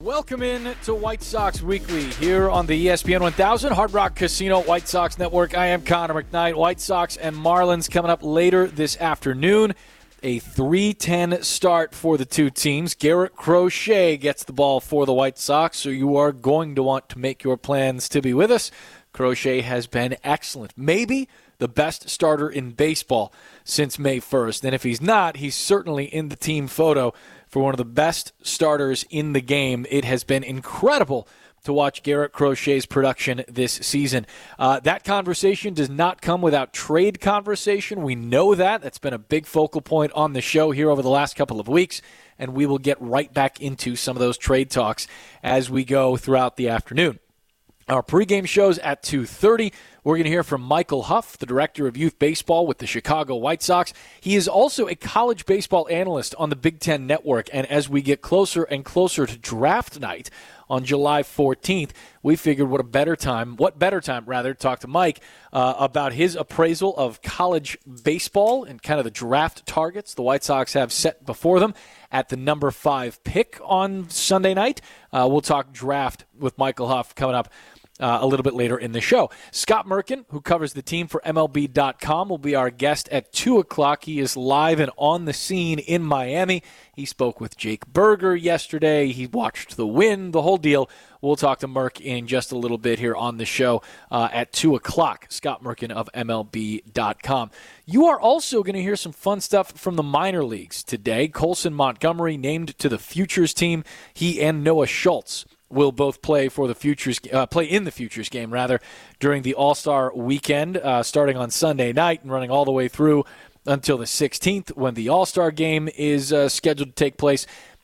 Welcome in to White Sox Weekly here on the ESPN 1000 Hard Rock Casino White Sox Network. I am Connor McKnight. White Sox and Marlins coming up later this afternoon. A 3:10 start for the two teams. Garrett Crochet gets the ball for the White Sox, so you are going to want to make your plans to be with us. Crochet has been excellent. Maybe the best starter in baseball since May 1st. And if he's not, he's certainly in the team photo for one of the best starters in the game. It has been incredible to watch Garrett Crochet's production this season. That conversation does not come without trade conversation. We know that. That's been a big focal point on the show here over the last couple of weeks, and we will get right back into some of those trade talks as we go throughout the afternoon. Our pregame show's at 2:30. We're going to hear from Michael Huff, the director of youth baseball with the Chicago White Sox. He is also a college baseball analyst on the Big Ten Network, and as we get closer and closer to draft night on July 14th, we figured what better time to talk to Mike about his appraisal of college baseball and kind of the draft targets the White Sox have set before them at the number 5 pick on Sunday night. We'll talk draft with Michael Huff coming up a little bit later in the show. Scott Merkin, who covers the team for MLB.com, will be our guest at 2 o'clock. He is live and on the scene in Miami. He spoke with Jake Berger yesterday. He watched the win, the whole deal. We'll talk to Merk in just a little bit here on the show at 2 o'clock. Scott Merkin of MLB.com. You are also going to hear some fun stuff from the minor leagues today. Colson Montgomery named to the Futures team. He and Noah Schultz will both play in the Futures game during the All-Star weekend, starting on Sunday night and running all the way through until the 16th when the All-Star game is scheduled to take place.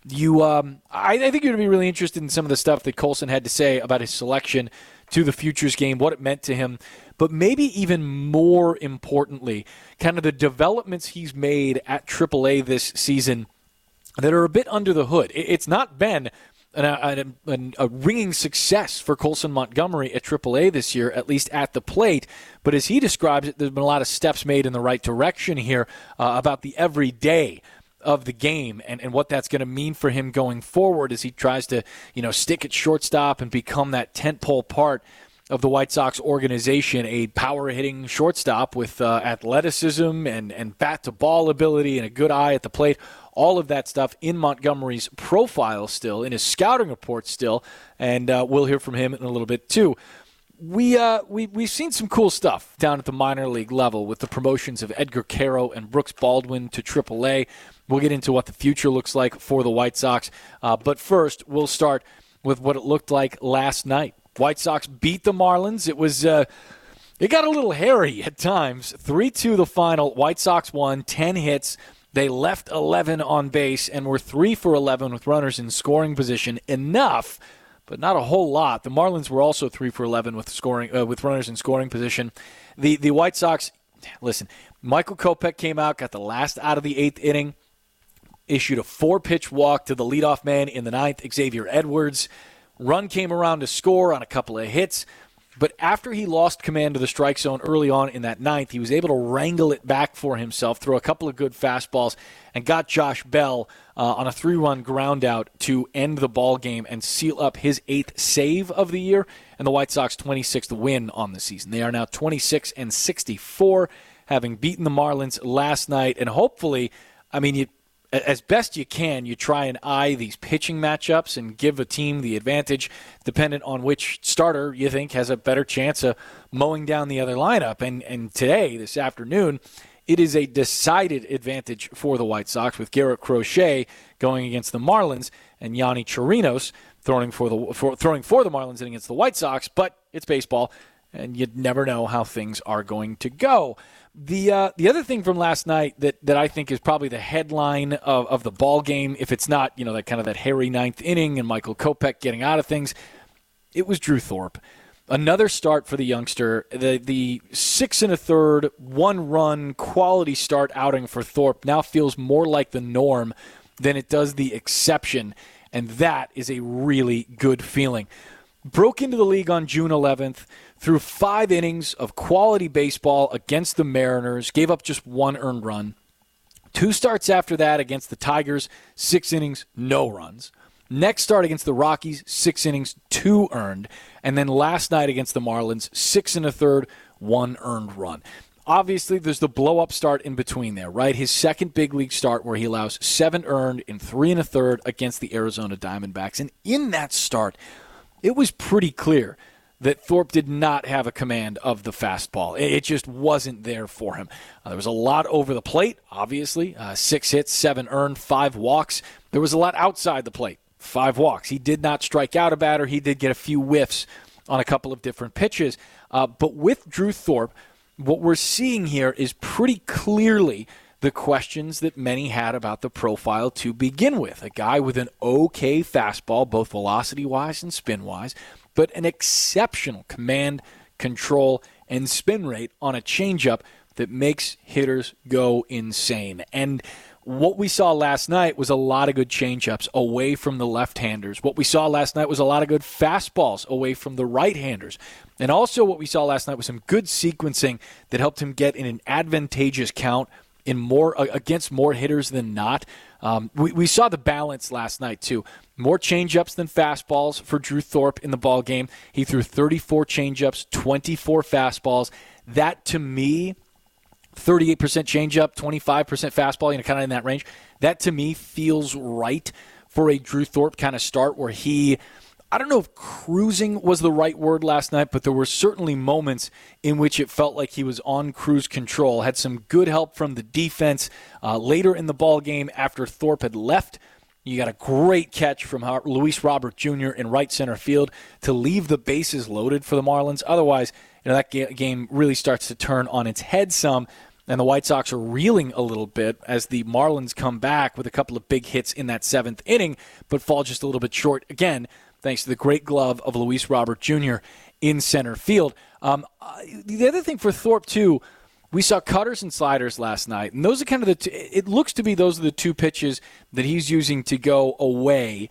I think you're going to be really interested in some of the stuff that Colson had to say about his selection to the Futures game, what it meant to him, but maybe even more importantly, kind of the developments he's made at AAA this season that are a bit under the hood. It's not been a ringing success for Colson Montgomery at AAA this year, at least at the plate. But as he describes it, there's been a lot of steps made in the right direction here about the everyday of the game and what that's going to mean for him going forward as he tries to, stick at shortstop and become that tentpole part of the White Sox organization, a power-hitting shortstop with athleticism and bat-to-ball ability and a good eye at the plate. All of that stuff in Montgomery's profile still, in his scouting report still, and we'll hear from him in a little bit too. We've seen some cool stuff down at the minor league level with the promotions of Edgar Caro and Brooks Baldwin to AAA. We'll get into what the future looks like for the White Sox. But first, we'll start with what it looked like last night. White Sox beat the Marlins. It got a little hairy at times. 3-2 the final. White Sox won, 10 hits. They left 11 on base and were 3 for 11 with runners in scoring position. Enough, but not a whole lot. The Marlins were also 3 for 11 with runners in scoring position. The White Sox, listen, Michael Kopech came out, got the last out of the 8th inning, issued a 4-pitch walk to the leadoff man in the 9th, Xavier Edwards. Run came around to score on a couple of hits. But after he lost command of the strike zone early on in that 9th, he was able to wrangle it back for himself, throw a couple of good fastballs, and got Josh Bell on a 3-run ground out to end the ball game and seal up his 8th save of the year and the White Sox 26th win on the season. They are now 26-64, having beaten the Marlins last night. And hopefully, as best you can, you try and eye these pitching matchups and give a team the advantage dependent on which starter you think has a better chance of mowing down the other lineup. And today, this afternoon, it is a decided advantage for the White Sox with Garrett Crochet going against the Marlins and Yanni Chirinos throwing for the Marlins and against the White Sox. But it's baseball, and you'd never know how things are going to go. The other thing from last night that I think is probably the headline of the ball game, if it's not that kind of that hairy 9th inning and Michael Kopech getting out of things, it was Drew Thorpe. Another start for the youngster. The 6 1/3 1-run quality start outing for Thorpe now feels more like the norm than it does the exception, and that is a really good feeling. Broke into the league on June 11th, threw 5 innings of quality baseball against the Mariners, gave up just 1 earned run. 2 starts after that against the Tigers, 6 innings, no runs. Next start against the Rockies, 6 innings, 2 earned. And then last night against the Marlins, 6 1/3, 1 earned run. Obviously, there's the blow-up start in between there, right? His second big league start where he allows 7 earned in 3 1/3 against the Arizona Diamondbacks. And in that start, it was pretty clear that Thorpe did not have a command of the fastball. It just wasn't there for him. There was a lot over the plate, obviously. 6 hits, 7 earned, 5 walks. There was a lot outside the plate, 5 walks. He did not strike out a batter. He did get a few whiffs on a couple of different pitches. But with Drew Thorpe, what we're seeing here is pretty clearly the questions that many had about the profile to begin with. A guy with an okay fastball, both velocity-wise and spin-wise, but an exceptional command, control, and spin rate on a changeup that makes hitters go insane. And what we saw last night was a lot of good changeups away from the left-handers. What we saw last night was a lot of good fastballs away from the right-handers. And also what we saw last night was some good sequencing that helped him get in an advantageous count in more against more hitters than not. We saw the balance last night, too. More changeups than fastballs for Drew Thorpe in the ball game. He threw 34 changeups, 24 fastballs. That, to me, 38% changeup, 25% fastball, kind of in that range. That, to me, feels right for a Drew Thorpe kind of start where he, I don't know if cruising was the right word last night, but there were certainly moments in which it felt like he was on cruise control. Had some good help from the defense later in the ball game after Thorpe had left. You got a great catch from Luis Robert Jr. in right center field to leave the bases loaded for the Marlins. Otherwise, that game really starts to turn on its head some, and the White Sox are reeling a little bit as the Marlins come back with a couple of big hits in that 7th inning, but fall just a little bit short again, thanks to the great glove of Luis Robert Jr. in center field. The other thing for Thorpe, too, we saw cutters and sliders last night, and those are kind of it looks to be those are the 2 pitches that he's using to go away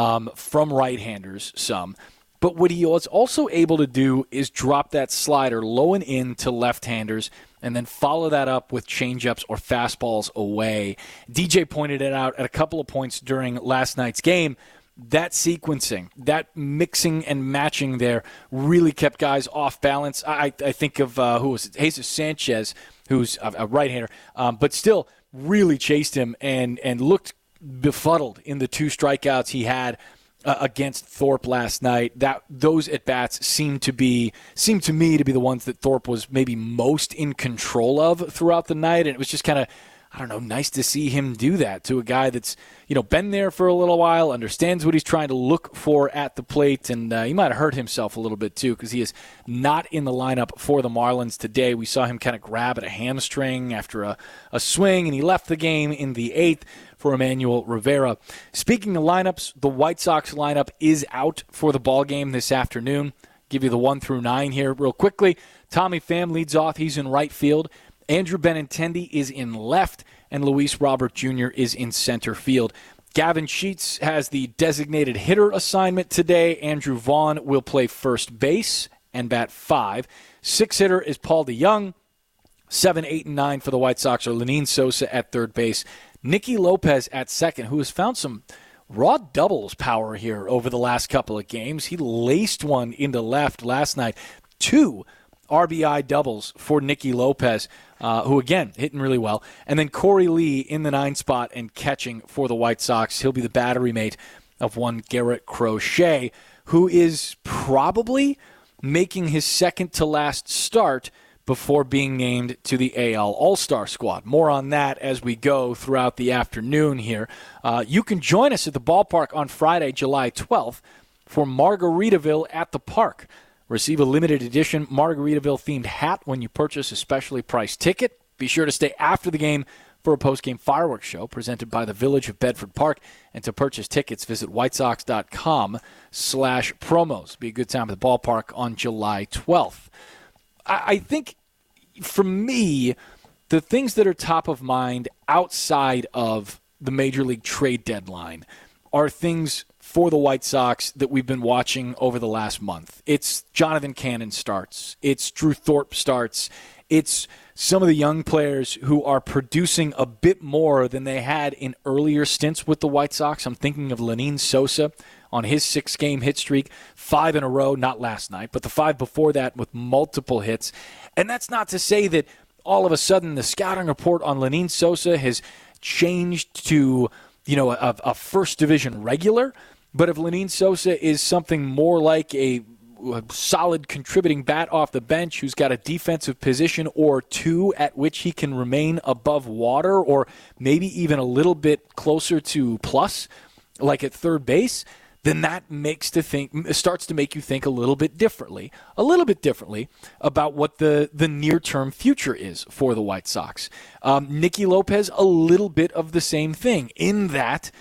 from right-handers some. But what he was also able to do is drop that slider low and in to left-handers and then follow that up with changeups or fastballs away. DJ pointed it out at a couple of points during last night's game. That sequencing, that mixing and matching there really kept guys off balance. I think of, who was it? Jesus Sanchez, who's a right-hander, but still really chased him and looked befuddled in the 2 strikeouts he had against Thorpe last night. Those at-bats seem to me to be the ones that Thorpe was maybe most in control of throughout the night, and it was just kind of, I don't know, nice to see him do that to a guy that's, been there for a little while, understands what he's trying to look for at the plate, and he might have hurt himself a little bit too because he is not in the lineup for the Marlins today. We saw him kind of grab at a hamstring after a swing, and he left the game in the 8th for Emmanuel Rivera. Speaking of lineups, the White Sox lineup is out for the ball game this afternoon. Give you the 1 through 9 here real quickly. Tommy Pham leads off. He's in right field. Andrew Benintendi is in left, and Luis Robert Jr. is in center field. Gavin Sheets has the designated hitter assignment today. Andrew Vaughn will play first base and bat 5. 6th hitter is Paul DeJong. 7, 8, and 9 for the White Sox are Lenyn Sosa at third base. Nicky Lopez at second, who has found some raw doubles power here over the last couple of games. He laced one into left last night. 2 RBI doubles for Nicky Lopez, who, again, hitting really well. And then Corey Lee in the 9 spot and catching for the White Sox. He'll be the battery mate of one Garrett Crochet, who is probably making his second-to-last start before being named to the AL All-Star squad. More on that as we go throughout the afternoon here. You can join us at the ballpark on Friday, July 12th, for Margaritaville at the Park. Receive a limited edition Margaritaville-themed hat when you purchase a specially priced ticket. Be sure to stay after the game for a post-game fireworks show presented by the Village of Bedford Park. And to purchase tickets, visit whitesox.com/promos. Be a good time at the ballpark on July 12th. I think, for me, the things that are top of mind outside of the Major League trade deadline are things for the White Sox that we've been watching over the last month. It's Jonathan Cannon starts. It's Drew Thorpe starts. It's some of the young players who are producing a bit more than they had in earlier stints with the White Sox. I'm thinking of Lenyn Sosa on his 6-game hit streak, 5 in a row, not last night, but the 5 before that with multiple hits. And that's not to say that all of a sudden the scouting report on Lenyn Sosa has changed to, a first division regular. But if Lenyn Sosa is something more like a solid contributing bat off the bench who's got a defensive position or two at which he can remain above water or maybe even a little bit closer to plus, like at third base, then that starts to make you think a little bit differently about what the near-term future is for the White Sox. Nicky Lopez, a little bit of the same thing in that,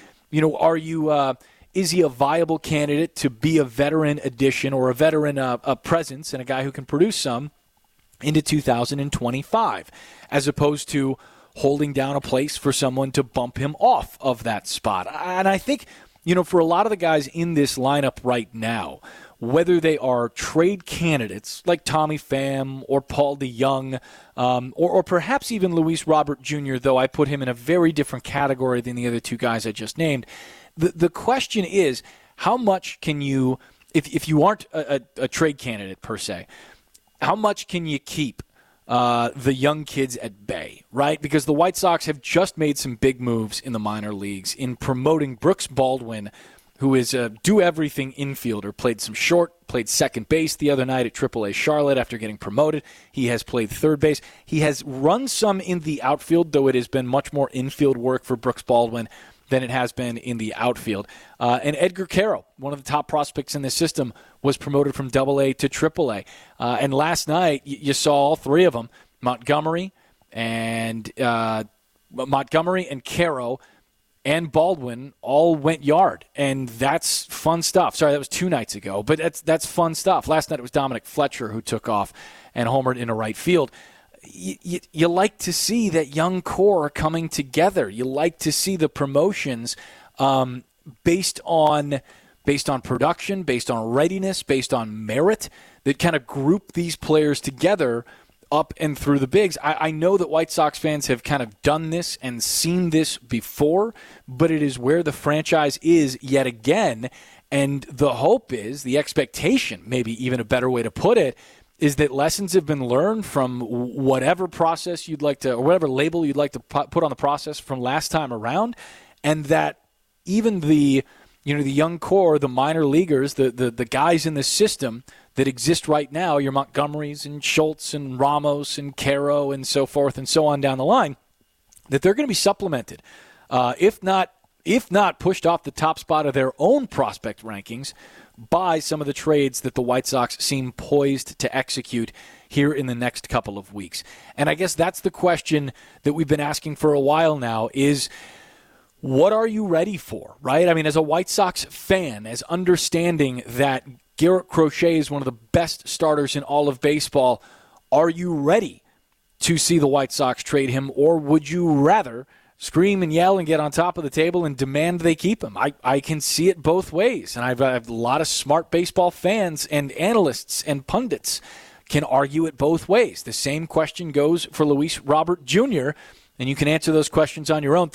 is he a viable candidate to be a veteran addition or a veteran presence and a guy who can produce some into 2025, as opposed to holding down a place for someone to bump him off of that spot? And I think, for a lot of the guys in this lineup right now, whether they are trade candidates like Tommy Pham or Paul DeJong, or perhaps even Luis Robert Jr., though I put him in a very different category than the other two guys I just named, the question is, how much can you, if you aren't a trade candidate per se, how much can you keep the young kids at bay, right? Because the White Sox have just made some big moves in the minor leagues in promoting Brooks Baldwin, who is a do-everything infielder, played some short, played second base the other night at AAA Charlotte after getting promoted. He has played third base. He has run some in the outfield, though it has been much more infield work for Brooks Baldwin than it has been in the outfield. And Edgar Quero, one of the top prospects in the system, was promoted from AA to AAA. And last night, you saw all three of them, Montgomery and Quero and Baldwin all went yard, and that's fun stuff. Sorry, that was 2 nights ago, but that's fun stuff. Last night it was Dominic Fletcher who took off and homered into right field. You like to see that young core coming together. You like to see the promotions based on production, based on readiness, based on merit, that kind of group these players together up and through the bigs. I know that White Sox fans have kind of done this and seen this before, but it is where the franchise is yet again. And the hope is, the expectation, maybe even a better way to put it, is that lessons have been learned from whatever process you'd like to, or whatever label you'd like to put on the process from last time around, and that even the young core, the minor leaguers, the guys in the system that exist right now, your Montgomerys and Schultz and Ramos and Quero and so forth and so on down the line, that they're going to be supplemented, if not pushed off the top spot of their own prospect rankings by some of the trades that the White Sox seem poised to execute here in the next couple of weeks. And I guess that's the question that we've been asking for a while now is, what are you ready for, right? I mean, as a White Sox fan, as understanding that Garrett Crochet is one of the best starters in all of baseball, are you ready to see the White Sox trade him, or would you rather scream and yell and get on top of the table and demand they keep him? I can see it both ways, and I've a lot of smart baseball fans and analysts and pundits can argue it both ways. The same question goes for Luis Robert Jr., and you can answer those questions on your own,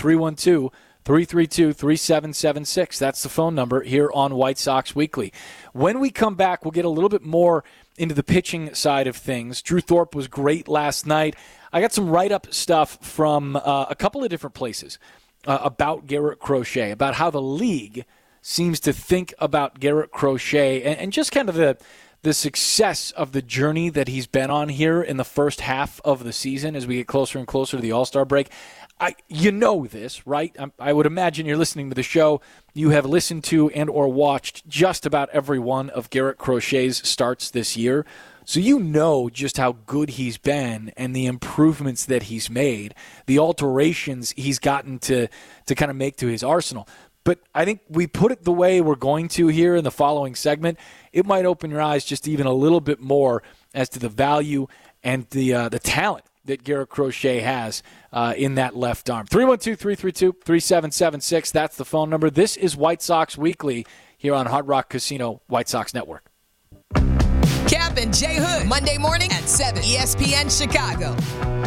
312-332-3776. That's the phone number here on White Sox Weekly. When we come back, we'll get a little bit more into the pitching side of things. Drew Thorpe was great last night. I got some write-up stuff from a couple of different places about Garrett Crochet, about how the league seems to think about Garrett Crochet and just kind of the success of the journey that he's been on here in the first half of the season as we get closer and closer to the All-Star break. You know this, right? I would imagine you're listening to the show. You have listened to and or watched just about every one of Garrett Crochet's starts this year. So you know just how good he's been and the improvements that he's made, the alterations he's gotten to kind of make to his arsenal. But I think we put it the way we're going to here in the following segment. It might open your eyes just even a little bit more as to the value and the talent that Garrett Crochet has in that left arm. 312-332-3776. That's the phone number. This is White Sox Weekly here on Hard Rock Casino White Sox Network. Cap and Jay Hood, Monday morning at 7, ESPN Chicago.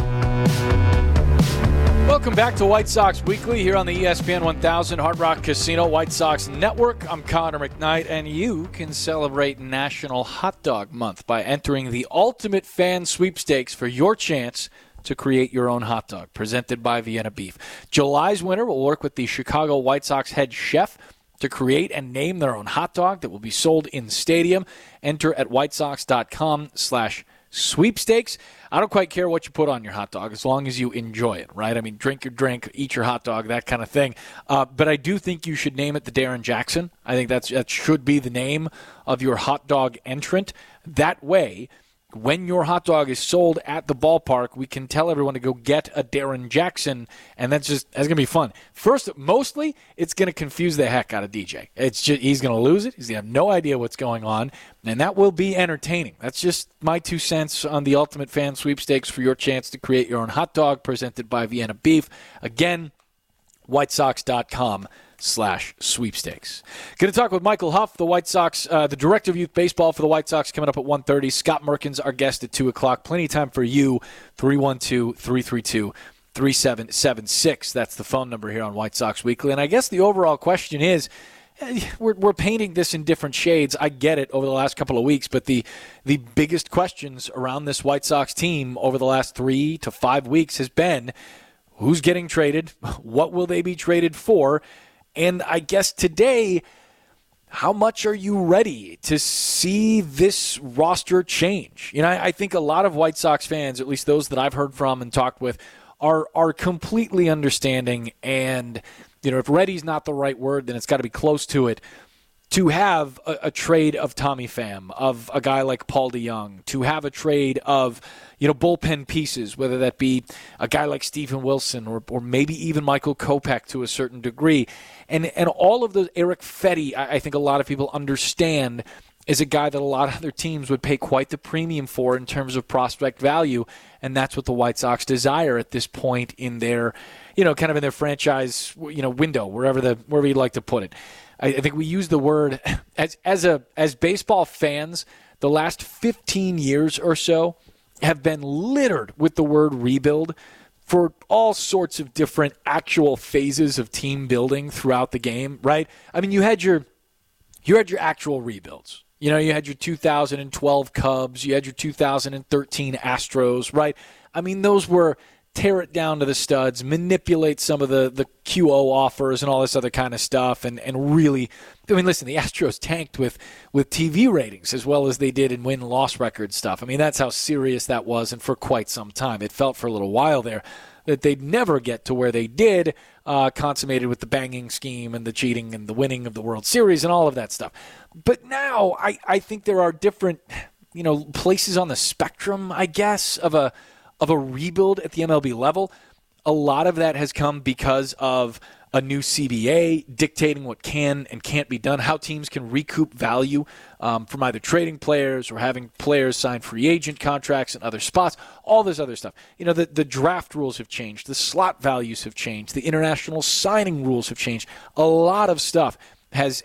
Welcome back to White Sox Weekly here on the ESPN 1000 Hard Rock Casino White Sox Network. I'm Connor McKnight, and you can celebrate National Hot Dog Month by entering the Ultimate Fan Sweepstakes for your chance to create your own hot dog, presented by Vienna Beef. July's winner will work with the Chicago White Sox head chef to create and name their own hot dog that will be sold in stadium. Enter at whitesox.com/sweepstakes. I don't quite care what you put on your hot dog as long as you enjoy it, right? I mean, drink your drink, eat your hot dog, that kind of thing. But I do think you should name it the Darren Jackson. I think that should be the name of your hot dog entrant. That way, when your hot dog is sold at the ballpark, we can tell everyone to go get a Darren Jackson, and that's going to be fun. First, mostly, it's going to confuse the heck out of DJ. He's going to lose it. He's going to have no idea what's going on, and that will be entertaining. That's just my 2 cents on the Ultimate Fan Sweepstakes for your chance to create your own hot dog, presented by Vienna Beef. Again, whitesox.com/sweepstakes. Going to talk with Michael Huff, the White Sox, the director of youth baseball for the White Sox, coming up at 1:30. Scott Merkins, our guest at 2 o'clock. Plenty of time for you, 312-332-3776. That's the phone number here on White Sox Weekly. And I guess the overall question is, we're painting this in different shades. I get it over the last couple of weeks, but the biggest questions around this White Sox team over the last 3 to 5 weeks has been, who's getting traded? What will they be traded for? And I guess today, how much are you ready to see this roster change? You know, I think a lot of White Sox fans, at least those that I've heard from and talked with, are completely understanding. And, you know, if ready's not the right word, then it's got to be close to it. To have a trade of Tommy Pham, of a guy like Paul DeJong, to have a trade of, you know, bullpen pieces, whether that be a guy like Steven Wilson or maybe even Michael Kopech to a certain degree. And all of those, Eric Fetty, I think a lot of people understand, is a guy that a lot of other teams would pay quite the premium for in terms of prospect value, and that's what the White Sox desire at this point in their, you know, kind of in their franchise, you know, window, wherever you'd like to put it. I think we use the word as baseball fans, the last 15 years or so have been littered with the word rebuild for all sorts of different actual phases of team building throughout the game, right? I mean, you had your actual rebuilds. You know, you had your 2012 Cubs, you had your 2013 Astros, right? I mean, those were tear it down to the studs, manipulate some of the QO offers and all this other kind of stuff, and really, I mean, listen, the Astros tanked with TV ratings as well as they did in win-loss record stuff. I mean, that's how serious that was, and for quite some time. It felt for a little while there that they'd never get to where they did, consummated with the banging scheme and the cheating and the winning of the World Series and all of that stuff. But now I think there are different, you know, places on the spectrum, I guess, of a rebuild at the MLB level. A lot of that has come because of a new CBA dictating what can and can't be done, how teams can recoup value from either trading players or having players sign free agent contracts in other spots, all this other stuff. You know, the draft rules have changed, the slot values have changed, the international signing rules have changed. A lot of stuff has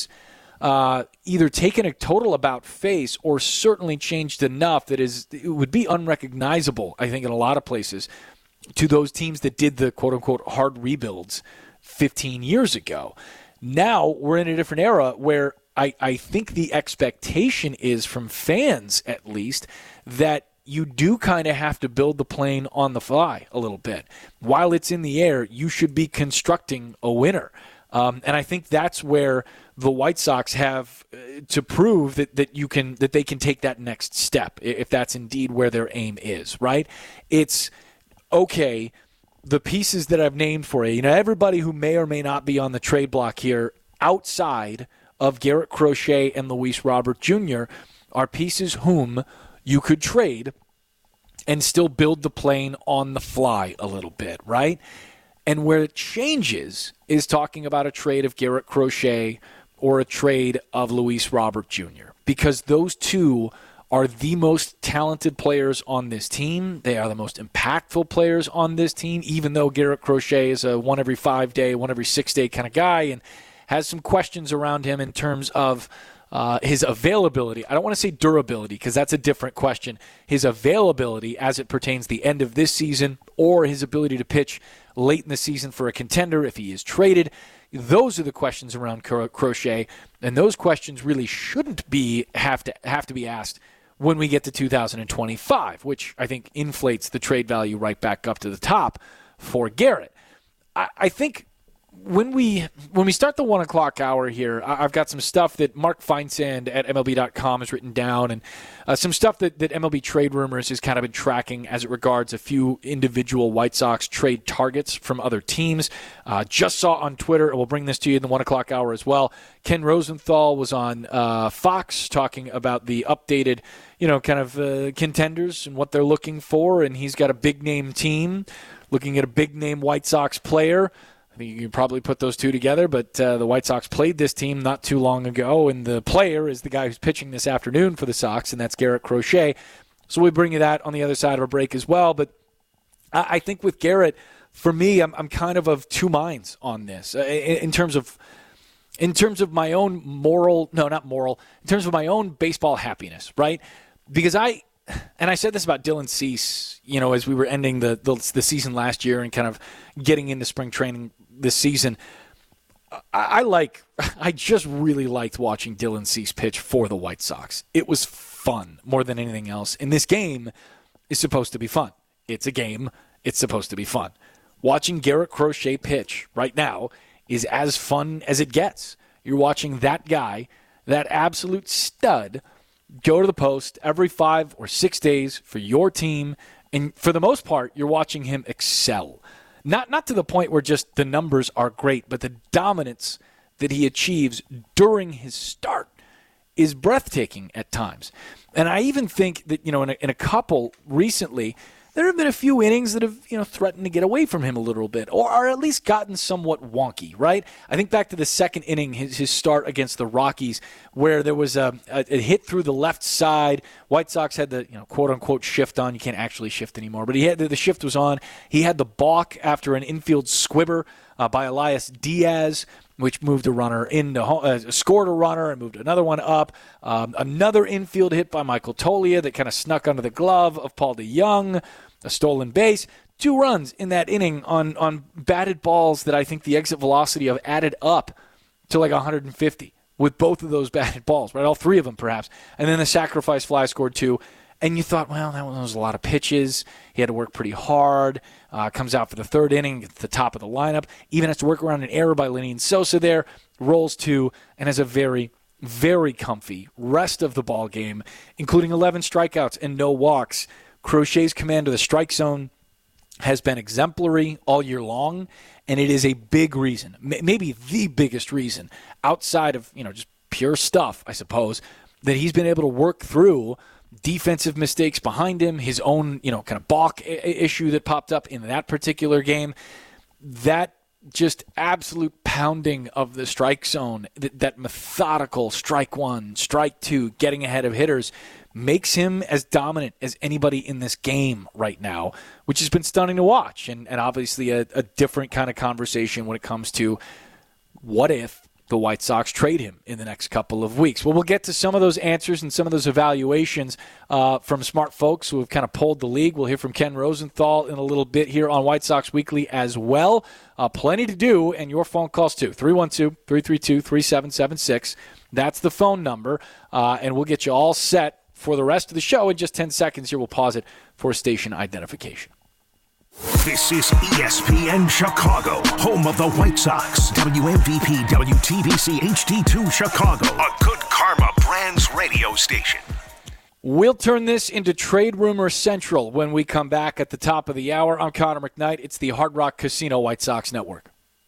either taken a total about face or certainly changed enough that it would be unrecognizable, I think, in a lot of places to those teams that did the quote-unquote hard rebuilds 15 years ago. Now we're in a different era where I think the expectation is from fans, at least, that you do kind of have to build the plane on the fly a little bit. While it's in the air, you should be constructing a winner. And I think that's where the White Sox have to prove that they can take that next step, if that's indeed where their aim is, right? It's, okay, the pieces that I've named for you, everybody who may or may not be on the trade block here outside of Garrett Crochet and Luis Robert Jr. are pieces whom you could trade and still build the plane on the fly a little bit, right? And where it changes is talking about a trade of Garrett Crochet or a trade of Luis Robert Jr. because those two are the most talented players on this team. They are the most impactful players on this team, even though Garrett Crochet is a one every 5 day, one every 6 day kind of guy and has some questions around him in terms of his availability. I don't want to say durability because that's a different question. His availability as it pertains the end of this season or his ability to pitch late in the season for a contender if he is traded. Those are the questions around Crochet, and those questions really shouldn't have to be asked when we get to 2025, which I think inflates the trade value right back up to the top for Garrett. I think when we start the 1 o'clock hour here, I've got some stuff that Mark Feinsand at MLB.com has written down, and some stuff that MLB Trade Rumors has kind of been tracking as it regards a few individual White Sox trade targets from other teams. Just saw on Twitter, and we'll bring this to you in the 1 o'clock hour as well. Ken Rosenthal was on Fox talking about the updated, contenders and what they're looking for, and he's got a big-name team looking at a big-name White Sox player. I think you can probably put those two together, but the White Sox played this team not too long ago, and the player is the guy who's pitching this afternoon for the Sox, and that's Garrett Crochet. So we bring you that on the other side of a break as well. But I think with Garrett, for me, I'm kind of two minds on this in terms of my own in terms of my own baseball happiness, right? Because I said this about Dylan Cease, as we were ending the season last year and kind of getting into spring training this season. I just really liked watching Dylan Cease pitch for the White Sox. It was fun more than anything else. And this game is supposed to be fun. It's a game. It's supposed to be fun. Watching Garrett Crochet pitch right now is as fun as it gets. You're watching that guy, that absolute stud, go to the post every 5 or 6 days for your team, and for the most part, you're watching him excel. Not to the point where just the numbers are great, but the dominance that he achieves during his start is breathtaking at times. And I even think that, in a couple recently, there have been a few innings that have, threatened to get away from him a little bit, or are at least gotten somewhat wonky, right? I think back to the second inning, his start against the Rockies, where there was a hit through the left side. White Sox had the, quote-unquote shift on. You can't actually shift anymore, but the shift was on. He had the balk after an infield squibber by Elias Diaz, which moved a runner scored a runner and moved another one up. Another infield hit by Michael Toglia that kind of snuck under the glove of Paul DeJong, a stolen base. 2 runs in that inning on batted balls that I think the exit velocity of added up to like 150 with both of those batted balls, right? All 3 of them perhaps. And then the sacrifice fly scored 2. And you thought, well, that was a lot of pitches. He had to work pretty hard. Comes out for the 3rd inning, gets the top of the lineup. Even has to work around an error by Lenyn Sosa there. Rolls 2 and has a very, very comfy rest of the ball game, including 11 strikeouts and no walks. Crochet's command of the strike zone has been exemplary all year long, and it is a big reason, maybe the biggest reason, outside of just pure stuff, I suppose, that he's been able to work through defensive mistakes behind him, his own, kind of balk issue that popped up in that particular game. That just absolute pounding of the strike zone, that methodical strike 1, strike 2, getting ahead of hitters, makes him as dominant as anybody in this game right now, which has been stunning to watch. And obviously a different kind of conversation when it comes to what if the White Sox trade him in the next couple of weeks. Well, we'll get to some of those answers and some of those evaluations from smart folks who have kind of polled the league. We'll hear from Ken Rosenthal in a little bit here on White Sox Weekly as well. Plenty to do, and your phone calls too. 312-332-3776. That's the phone number, and we'll get you all set for the rest of the show. In just 10 seconds here, we'll pause it for station identification. This is ESPN Chicago, home of the White Sox. WMVP WTBC HD2 Chicago, a Good Karma Brands radio station. We'll turn this into Trade Rumor Central when we come back at the top of the hour. I'm Connor McKnight. It's the Hard Rock Casino White Sox Network.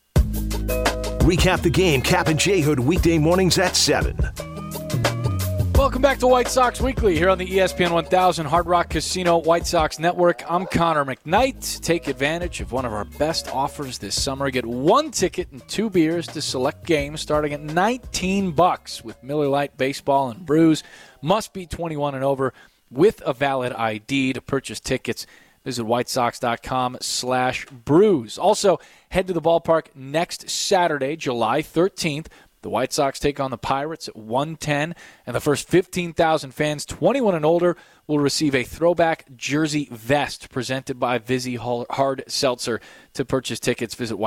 Recap the game, Cap and J Hood, weekday mornings at 7. Welcome back to White Sox Weekly here on the ESPN 1000 Hard Rock Casino White Sox Network. I'm Connor McKnight. Take advantage of one of our best offers this summer. Get 1 ticket and 2 beers to select games starting at $19 with Miller Lite Baseball and Brews. Must be 21 and over with a valid ID to purchase tickets. Visit whitesox.com/brews. Also, head to the ballpark next Saturday, July 13th, The White Sox take on the Pirates at 1:10, and the first 15,000 fans 21 and older will receive a throwback jersey vest presented by Vizzy Hard Seltzer. To purchase tickets, visit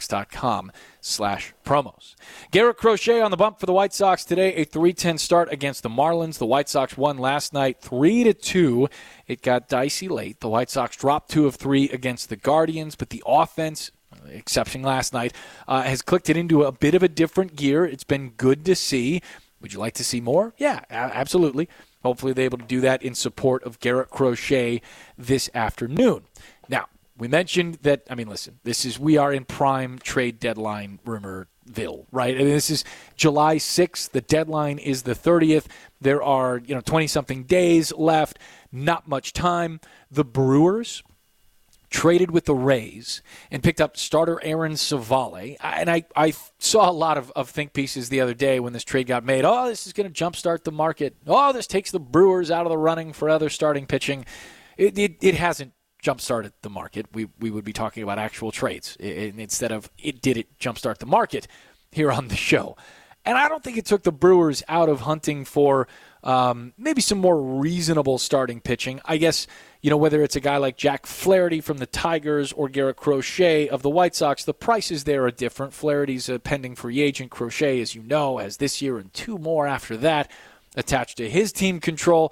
whitesox.com/promos. Garrett Crochet on the bump for the White Sox today, a 3:10 start against the Marlins. The White Sox won last night 3-2. It got dicey late. The White Sox dropped 2 of 3 against the Guardians, but the offense, exception last night, has clicked it into a bit of a different gear. It's been good to see. Would you like to see more? Yeah, absolutely. Hopefully they're able to do that in support of Garrett Crochet this afternoon. Now, we mentioned that, listen, we are in prime trade deadline rumorville, right? This is July 6th. The deadline is the 30th. There are, 20-something days left. Not much time. The Brewers traded with the Rays and picked up starter Aaron Savale. And I saw a lot of think pieces the other day when this trade got made. Oh, this is going to jumpstart the market. Oh, this takes the Brewers out of the running for other starting pitching. It hasn't jumpstarted the market. We would be talking about actual trades instead of did it jumpstart the market here on the show. And I don't think it took the Brewers out of hunting for maybe some more reasonable starting pitching. I guess, whether it's a guy like Jack Flaherty from the Tigers or Garrett Crochet of the White Sox, the prices there are different. Flaherty's a pending free agent. Crochet, as you know, has this year and 2 more after that attached to his team control.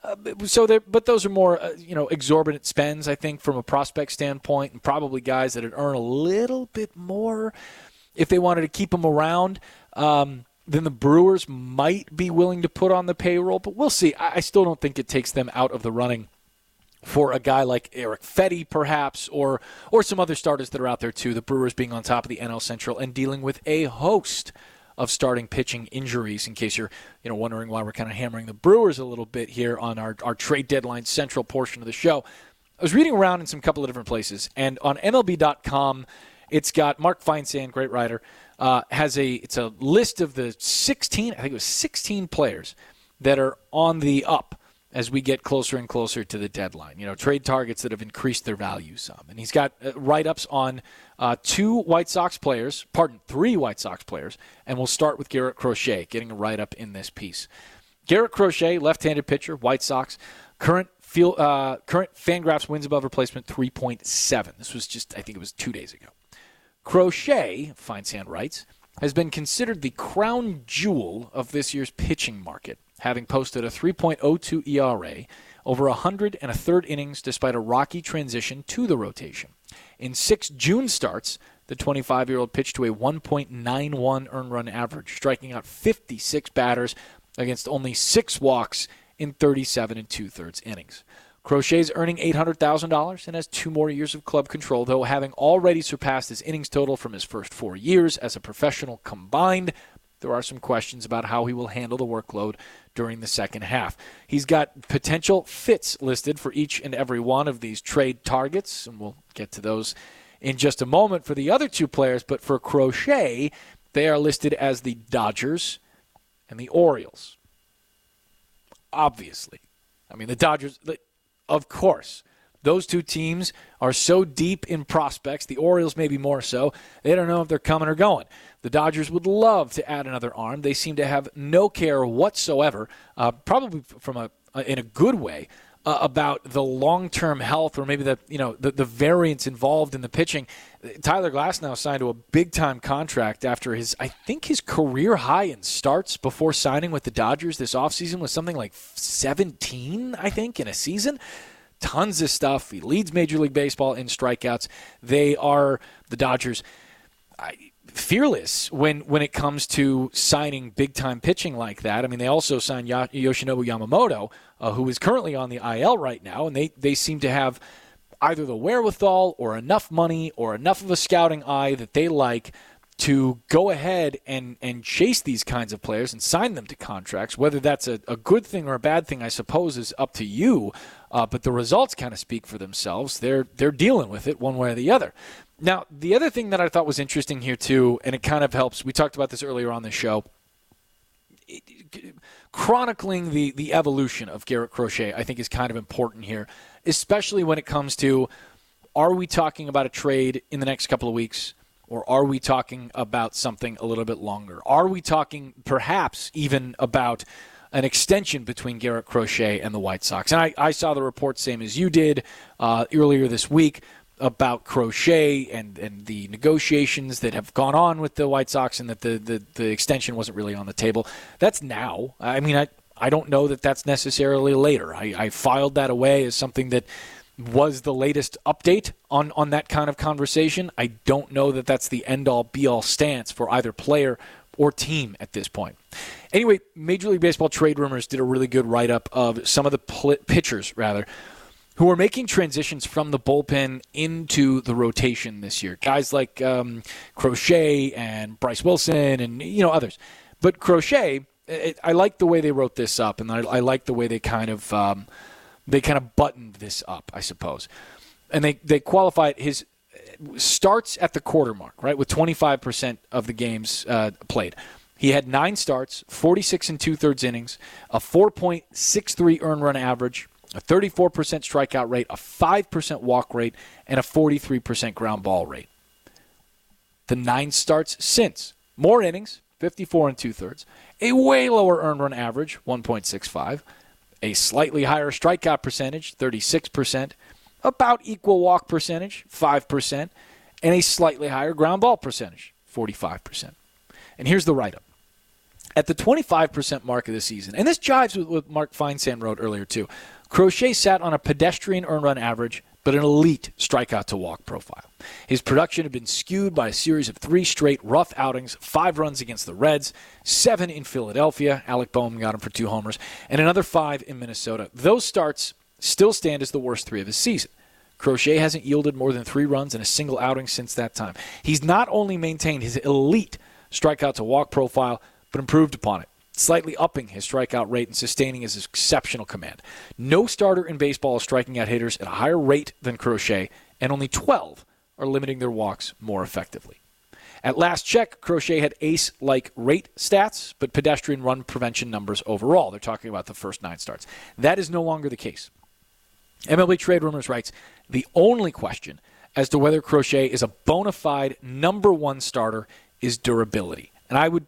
But those are more, exorbitant spends, I think, from a prospect standpoint, and probably guys that would earn a little bit more if they wanted to keep them around. Then the Brewers might be willing to put on the payroll, but we'll see. I still don't think it takes them out of the running for a guy like Eric Fetty, perhaps, or some other starters that are out there too. The Brewers being on top of the NL Central and dealing with a host of starting pitching injuries, in case you're wondering why we're kind of hammering the Brewers a little bit here on our trade deadline central portion of the show. I was reading around in some couple of different places, and on MLB.com, it's got Mark Feinsand, great writer, it's a list of the 16 players that are on the up as we get closer and closer to the deadline. Trade targets that have increased their value some. And he's got write-ups on 3 White Sox players, and we'll start with Garrett Crochet, getting a write-up in this piece. Garrett Crochet, left-handed pitcher, White Sox, current Fangraphs wins above replacement 3.7. This was I think it was 2 days ago. Crochet, Feinsand writes, has been considered the crown jewel of this year's pitching market, having posted a 3.02 ERA over 100 1/3 innings despite a rocky transition to the rotation. In 6 June starts, the 25-year-old pitched to a 1.91 earned run average, striking out 56 batters against only 6 walks in 37 2/3 innings. Crochet's earning $800,000 and has 2 more years of club control, though having already surpassed his innings total from his first 4 years as a professional combined. There are some questions about how he will handle the workload during the second half. He's got potential fits listed for each and every one of these trade targets, and we'll get to those in just a moment for the other 2 players. But for Crochet, they are listed as the Dodgers and the Orioles. Obviously. The Dodgers, of course. Those 2 teams are so deep in prospects. The Orioles maybe more so. They don't know if they're coming or going. The Dodgers would love to add another arm. They seem to have no care whatsoever, probably in a good way, about the long-term health or maybe the variance involved in the pitching. Tyler Glasnow signed to a big-time contract after his career high in starts before signing with the Dodgers this offseason was something like 17, I think, in a season. Tons of stuff. He leads Major League Baseball in strikeouts. They are, the Dodgers, fearless when it comes to signing big-time pitching like that. They also signed Yoshinobu Yamamoto, who is currently on the IL right now, and they seem to have either the wherewithal or enough money or enough of a scouting eye that they like to go ahead and chase these kinds of players and sign them to contracts. Whether that's a good thing or a bad thing, I suppose, is up to you. But the results kind of speak for themselves. They're dealing with it one way or the other. Now, the other thing that I thought was interesting here, too, and it kind of helps, we talked about this earlier on the show, chronicling the evolution of Garrett Crochet, I think, is kind of important here, especially when it comes to, are we talking about a trade in the next couple of weeks? Or are we talking about something a little bit longer? Are we talking perhaps even about an extension between Garrett Crochet and the White Sox? And I saw the report, same as you did, earlier this week about Crochet and the negotiations that have gone on with the White Sox, and that the extension wasn't really on the table. That's now. I mean, I don't know that that's necessarily later. I filed that away as something that was the latest update on that kind of conversation. I don't know that that's the end-all, be-all stance for either player or team at this point. Anyway, Major League Baseball Trade Rumors did a really good write-up of some of the pitchers, who are making transitions from the bullpen into the rotation this year. Guys like Crochet and Bryce Wilson and others. But Crochet, I like the way they wrote this up, and I like the way they kind of buttoned this up, I suppose. And they qualified his starts at the quarter mark, right, with 25% of the games played. He had 9 starts, 46 2/3 innings, a 4.63 earned run average, a 34% strikeout rate, a 5% walk rate, and a 43% ground ball rate. The 9 starts since: more innings, 54 2/3, a way lower earned run average, 1.65, a slightly higher strikeout percentage, 36%, about equal walk percentage, 5%, and a slightly higher ground ball percentage, 45%. And here's the write-up. At the 25% mark of the season, and this jives with what Mark Feinsand wrote earlier too, Crochet sat on a pedestrian earned run average, but an elite strikeout-to-walk profile. His production had been skewed by a series of 3 straight rough outings, 5 runs against the Reds, 7 in Philadelphia. Alec Boehm got him for 2 homers, and another 5 in Minnesota. Those starts still stand as the worst 3 of his season. Crochet hasn't yielded more than 3 runs in a single outing since that time. He's not only maintained his elite strikeout-to-walk profile, but improved upon it, slightly upping his strikeout rate and sustaining his exceptional command. No starter in baseball is striking out hitters at a higher rate than Crochet, and only 12 are limiting their walks more effectively. At last check, Crochet had ace-like rate stats, but pedestrian run prevention numbers overall. They're talking about the first 9 starts. That is no longer the case. MLB Trade Rumors writes, the only question as to whether Crochet is a bona fide number 1 starter is durability. And I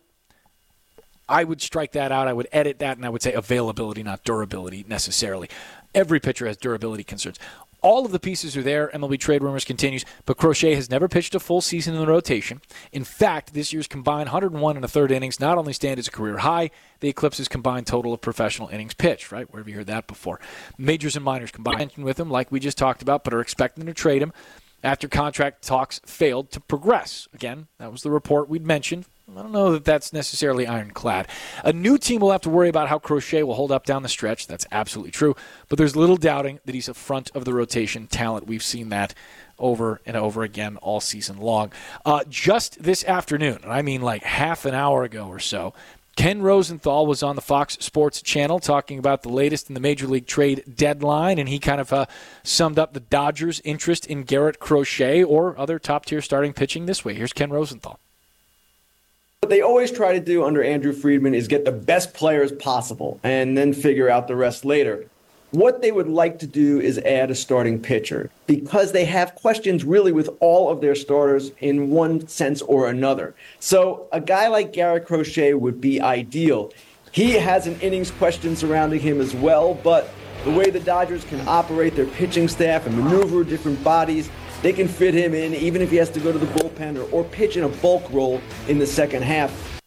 would strike that out. I would edit that, and I would say availability, not durability necessarily. Every pitcher has durability concerns. All of the pieces are there. MLB Trade Rumors continues, but Crochet has never pitched a full season in the rotation. In fact, this year's combined 101 1/3 innings not only stand as a career high, they eclipse his combined total of professional innings pitched, right? Where have you heard that before? Majors and minors combined with him, like we just talked about, but are expecting to trade him after contract talks failed to progress. Again, that was the report we'd mentioned. I don't know that that's necessarily ironclad. A new team will have to worry about how Crochet will hold up down the stretch. That's absolutely true. But there's little doubting that he's a front of the rotation talent. We've seen that over and over again all season long. Just this afternoon, and I mean like half an hour ago or so, Ken Rosenthal was on the Fox Sports channel talking about the latest in the Major League trade deadline, and he kind of summed up the Dodgers' interest in Garrett Crochet or other top-tier starting pitching this way. Here's Ken Rosenthal. What they always try to do under Andrew Friedman is get the best players possible and then figure out the rest later. What they would like to do is add a starting pitcher because they have questions really with all of their starters in one sense or another. So a guy like Garrett Crochet would be ideal. He has an innings question surrounding him as well, but the way the Dodgers can operate their pitching staff and maneuver different bodies, they can fit him in even if he has to go to the bullpen or pitch in a bulk role in the second half.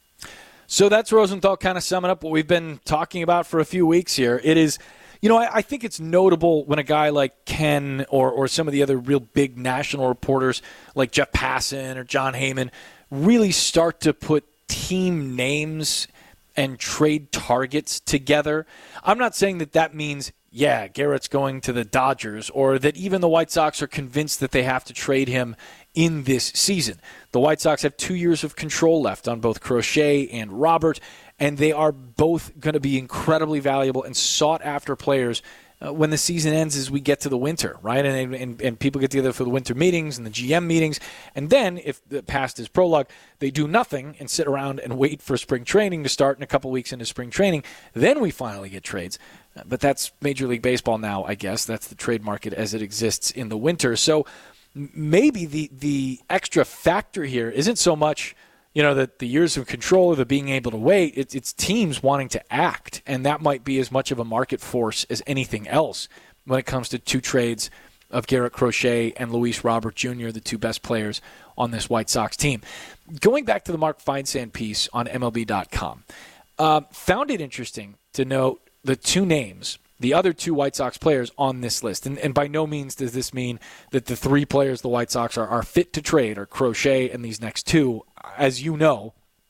So that's Rosenthal kind of summing up what we've been talking about for a few weeks here. It is, I think it's notable when a guy like Ken or some of the other real big national reporters like Jeff Passan or John Heyman really start to put team names and trade targets together. I'm not saying that means Garrett's going to the Dodgers, or that even the White Sox are convinced that they have to trade him in this season. The White Sox have 2 years of control left on both Crochet and Robert, and they are both going to be incredibly valuable and sought-after players when the season ends as we get to the winter, right? And people get together for the winter meetings and the GM meetings. And then, if the past is prologue, they do nothing and sit around and wait for spring training to start in a couple weeks into spring training. Then we finally get trades. But that's Major League Baseball now, I guess. That's the trade market as it exists in the winter. So maybe the extra factor here isn't so much, that the years of control or the being able to wait. It's teams wanting to act, and that might be as much of a market force as anything else when it comes to two trades of Garrett Crochet and Luis Robert Jr., the two best players on this White Sox team. Going back to the Mark Feinsand piece on MLB.com, found it interesting to note the two names, the other two White Sox players on this list. And by no means does this mean that the three players the White Sox are fit to trade, or Crochet and these next two. As you know,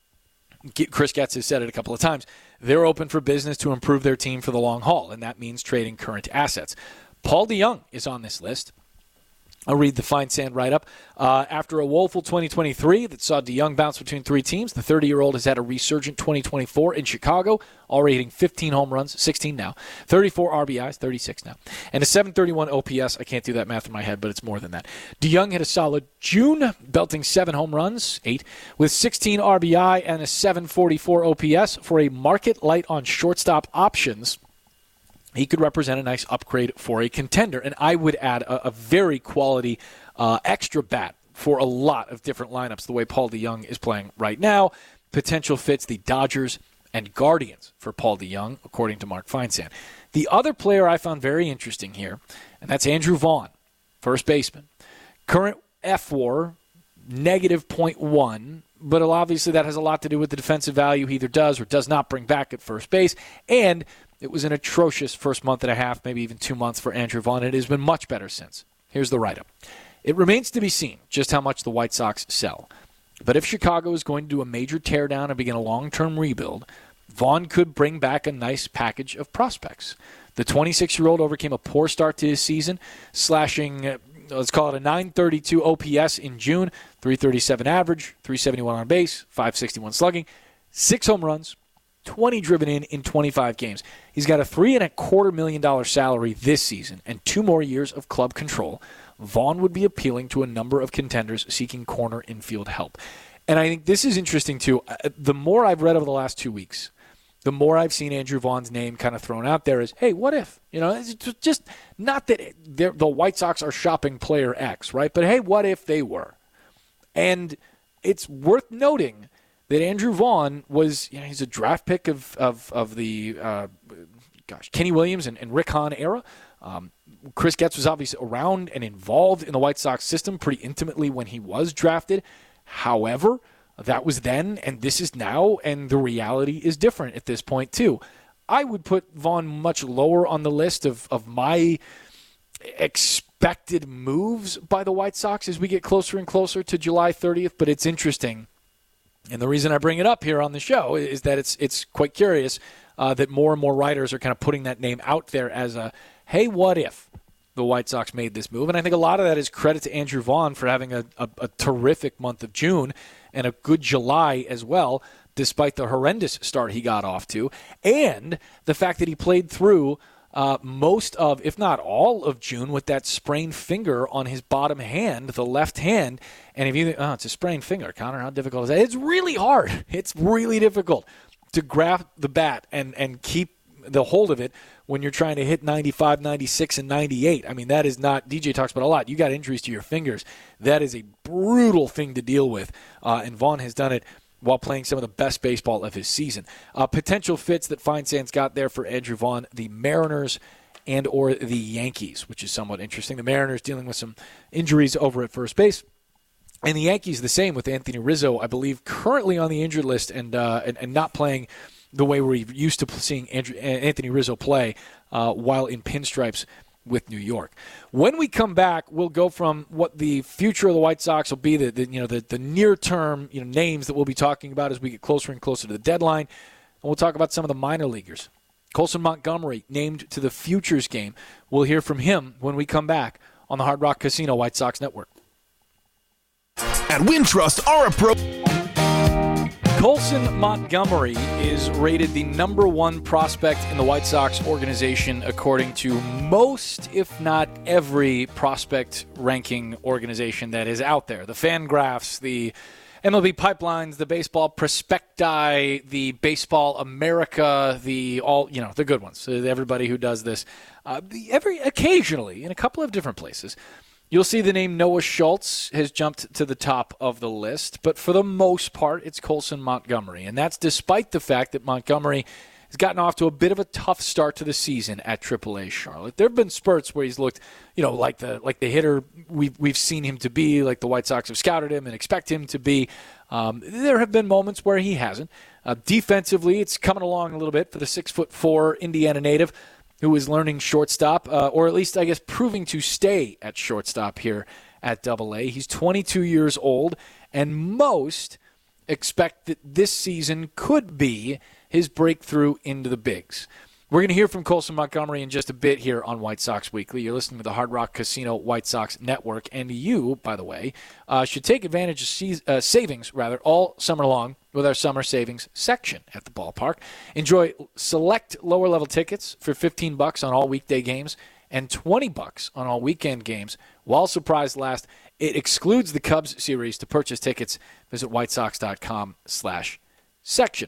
Chris Getz has said it a couple of times, they're open for business to improve their team for the long haul, and that means trading current assets. Paul DeJong is on this list. I'll read the Feinsand write-up. After a woeful 2023 that saw DeJong bounce between three teams, the 30-year-old has had a resurgent 2024 in Chicago, already hitting 15 home runs, 16 now, 34 RBIs, 36 now, and a 731 OPS. I can't do that math in my head, but it's more than that. DeJong had a solid June, belting 7 home runs, 8, with 16 RBI and a 744 OPS for a market light on shortstop options. He could represent a nice upgrade for a contender. And I would add a very quality extra bat for a lot of different lineups, the way Paul DeJong is playing right now. Potential fits the Dodgers and Guardians for Paul DeJong, according to Mark Feinsand. The other player I found very interesting here, and that's Andrew Vaughn, first baseman. Current F4, negative .1, but obviously that has a lot to do with the defensive value he either does or does not bring back at first base. And it was an atrocious first month and a half, maybe even 2 months for Andrew Vaughn. It has been much better since. Here's the write-up. It remains to be seen just how much the White Sox sell. But if Chicago is going to do a major teardown and begin a long-term rebuild, Vaughn could bring back a nice package of prospects. The 26-year-old overcame a poor start to his season, slashing, let's call it a 932 OPS in June, 337 average, 371 on base, 561 slugging, 6 home runs, 20 driven in 25 games. He's got a $3.25 million salary this season and 2 more years of club control. Vaughn would be appealing to a number of contenders seeking corner infield help. And I think this is interesting, too. The more I've read over the last 2 weeks, the more I've seen Andrew Vaughn's name kind of thrown out there as, hey, what if? It's just not that the White Sox are shopping player X, right? But, hey, what if they were? And it's worth noting that Andrew Vaughn was, he's a draft pick of the Kenny Williams and Rick Hahn era. Chris Getz was obviously around and involved in the White Sox system pretty intimately when he was drafted. However, that was then, and this is now, and the reality is different at this point too. I would put Vaughn much lower on the list of my expected moves by the White Sox as we get closer and closer to July 30th, but it's interesting. And the reason I bring it up here on the show is that it's quite curious that more and more writers are kind of putting that name out there as a, hey, what if the White Sox made this move? And I think a lot of that is credit to Andrew Vaughn for having a terrific month of June and a good July as well, despite the horrendous start he got off to, and the fact that he played through most of, if not all of June with that sprained finger on his bottom hand, the left hand. And if you think, it's a sprained finger, Connor, how difficult is that? It's really hard. It's really difficult to grab the bat and keep the hold of it when you're trying to hit 95, 96, and 98. I mean, that is not, DJ talks about a lot. You got injuries to your fingers. That is a brutal thing to deal with. And Vaughn has done it while playing some of the best baseball of his season. Potential fits that Feinsand's got there for Andrew Vaughn, the Mariners and or the Yankees, which is somewhat interesting. The Mariners dealing with some injuries over at first base. And the Yankees the same with Anthony Rizzo, I believe, currently on the injured list and not playing the way we're used to seeing Anthony Rizzo play while in pinstripes with New York. When we come back, we'll go from what the future of the White Sox will be, the near-term names that we'll be talking about as we get closer and closer to the deadline, and we'll talk about some of the minor leaguers. Colson Montgomery named to the Futures game. We'll hear from him when we come back on the Hard Rock Casino White Sox Network. At Wintrust, our approach. Colson Montgomery is rated the number 1 prospect in the White Sox organization according to most, if not every, prospect ranking organization that is out there. The Fangraphs, the MLB Pipelines, the Baseball Prospecti, the Baseball America, the good ones. Everybody who does this, occasionally in a couple of different places, You'll see the name Noah Schultz has jumped to the top of the list, but for the most part, it's Colson Montgomery. And that's despite the fact that Montgomery has gotten off to a bit of a tough start to the season at AAA Charlotte. There have been spurts where he's looked, like the hitter we've seen him to be, like the White Sox have scouted him and expect him to be. There have been moments where he hasn't. Defensively, it's coming along a little bit for the 6'4" Indiana native who is learning shortstop, or at least, I guess, proving to stay at shortstop here at AA. He's 22 years old, and most expect that this season could be his breakthrough into the bigs. We're going to hear from Colson Montgomery in just a bit here on White Sox Weekly. You're listening to the Hard Rock Casino White Sox Network, and you, by the way, should take advantage of savings all summer long with our summer savings section at the ballpark. Enjoy select lower-level tickets for $15 on all weekday games and $20 on all weekend games. While supplies last, it excludes the Cubs series. To purchase tickets, visit whitesox.com/section.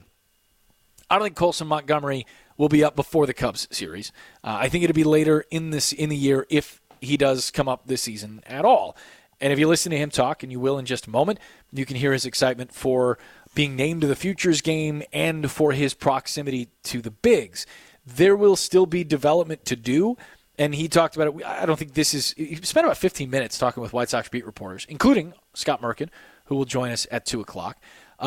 I don't think Colson Montgomery will be up before the Cubs series. I think it'll be later in the year if he does come up this season at all. And if you listen to him talk, and you will in just a moment, you can hear his excitement for being named to the Futures game and for his proximity to the bigs. There will still be development to do, and he talked about it. I don't think this is – he spent about 15 minutes talking with White Sox beat reporters, including Scott Merkin, who will join us at 2 o'clock,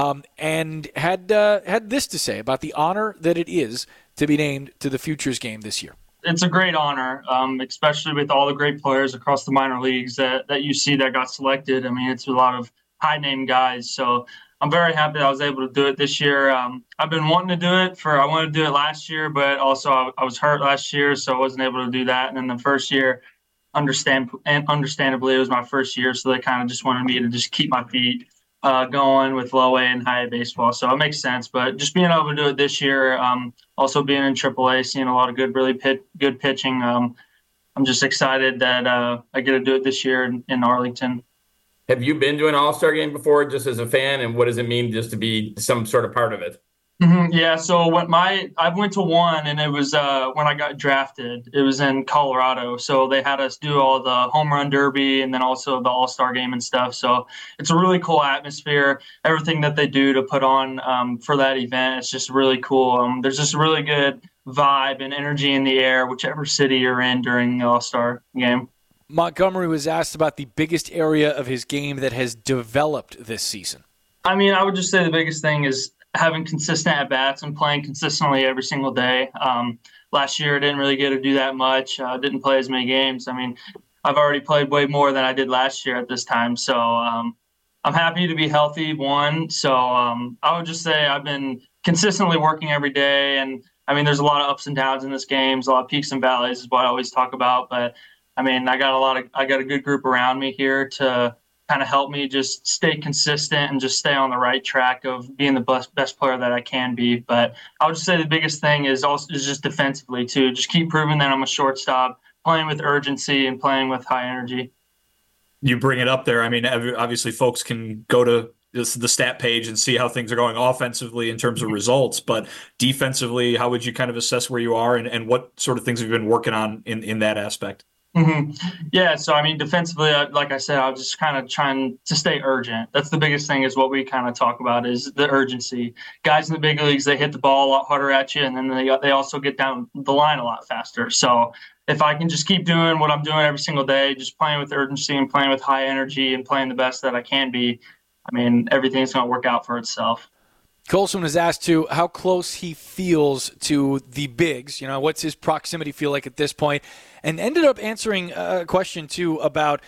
and had this to say about the honor that it is to be named to the Futures game this year. It's a great honor, especially with all the great players across the minor leagues that you see that got selected. I mean, it's a lot of high-name guys, so I'm very happy that I was able to do it this year. I've been wanting to do it I wanted to do it last year, but also I was hurt last year, so I wasn't able to do that. And then the first year, understandably, it was my first year, so they kind of just wanted me to just keep my feet going with low A and high A baseball. So it makes sense. But just being able to do it this year, also being in AAA, seeing a lot of good pitching, I'm just excited that I get to do it this year in Arlington. Have you been to an All-Star game before just as a fan, and what does it mean just to be some sort of part of it? Mm-hmm. Yeah, so I went to one, and it was when I got drafted. It was in Colorado, so they had us do all the home run derby and then also the All-Star game and stuff. So it's a really cool atmosphere. Everything that they do to put on for that event, it's just really cool. There's just a really good vibe and energy in the air, whichever city you're in during the All-Star game. Montgomery was asked about the biggest area of his game that has developed this season. I mean, I would just say the biggest thing is having consistent at-bats and playing consistently every single day. Last year, I didn't really get to do that much. Didn't play as many games. I mean, I've already played way more than I did last year at this time. So I'm happy to be healthy, one. So I would just say I've been consistently working every day. And, I mean, there's a lot of ups and downs in this game. A lot of peaks and valleys is what I always talk about. But, I mean, I got a good group around me here to kind of help me just stay consistent and just stay on the right track of being the best player that I can be. But I would just say the biggest thing is just defensively too. Just keep proving that I'm a shortstop, playing with urgency and playing with high energy. You bring it up there. I mean, obviously folks can go to the stat page and see how things are going offensively in terms of results, but defensively, how would you kind of assess where you are and what sort of things have you been working on in that aspect? Mm-hmm. Yeah, so I mean, defensively, like I said, I was just kind of trying to stay urgent. That's the biggest thing is what we kind of talk about is the urgency. Guys in the big leagues, they hit the ball a lot harder at you, and then they also get down the line a lot faster. So if I can just keep doing what I'm doing every single day, just playing with urgency and playing with high energy and playing the best that I can be, I mean, everything's going to work out for itself. Colson was asked to how close he feels to the bigs. What's his proximity feel like at this point? And ended up answering a question, too, about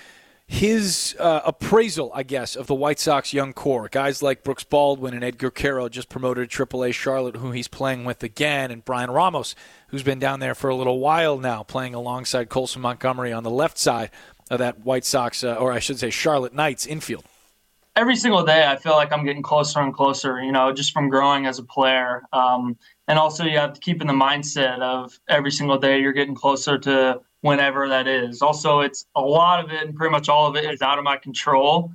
his appraisal, I guess, of the White Sox young core. Guys like Brooks Baldwin and Edgar Quero just promoted to AAA Charlotte, who he's playing with again, and Brian Ramos, who's been down there for a little while now, playing alongside Colson Montgomery on the left side of that White Sox, or I should say Charlotte Knights infield. Every single day, I feel like I'm getting closer and closer, just from growing as a player. And also you have to keep in the mindset of every single day you're getting closer to whenever that is. Also, it's a lot of it and pretty much all of it is out of my control.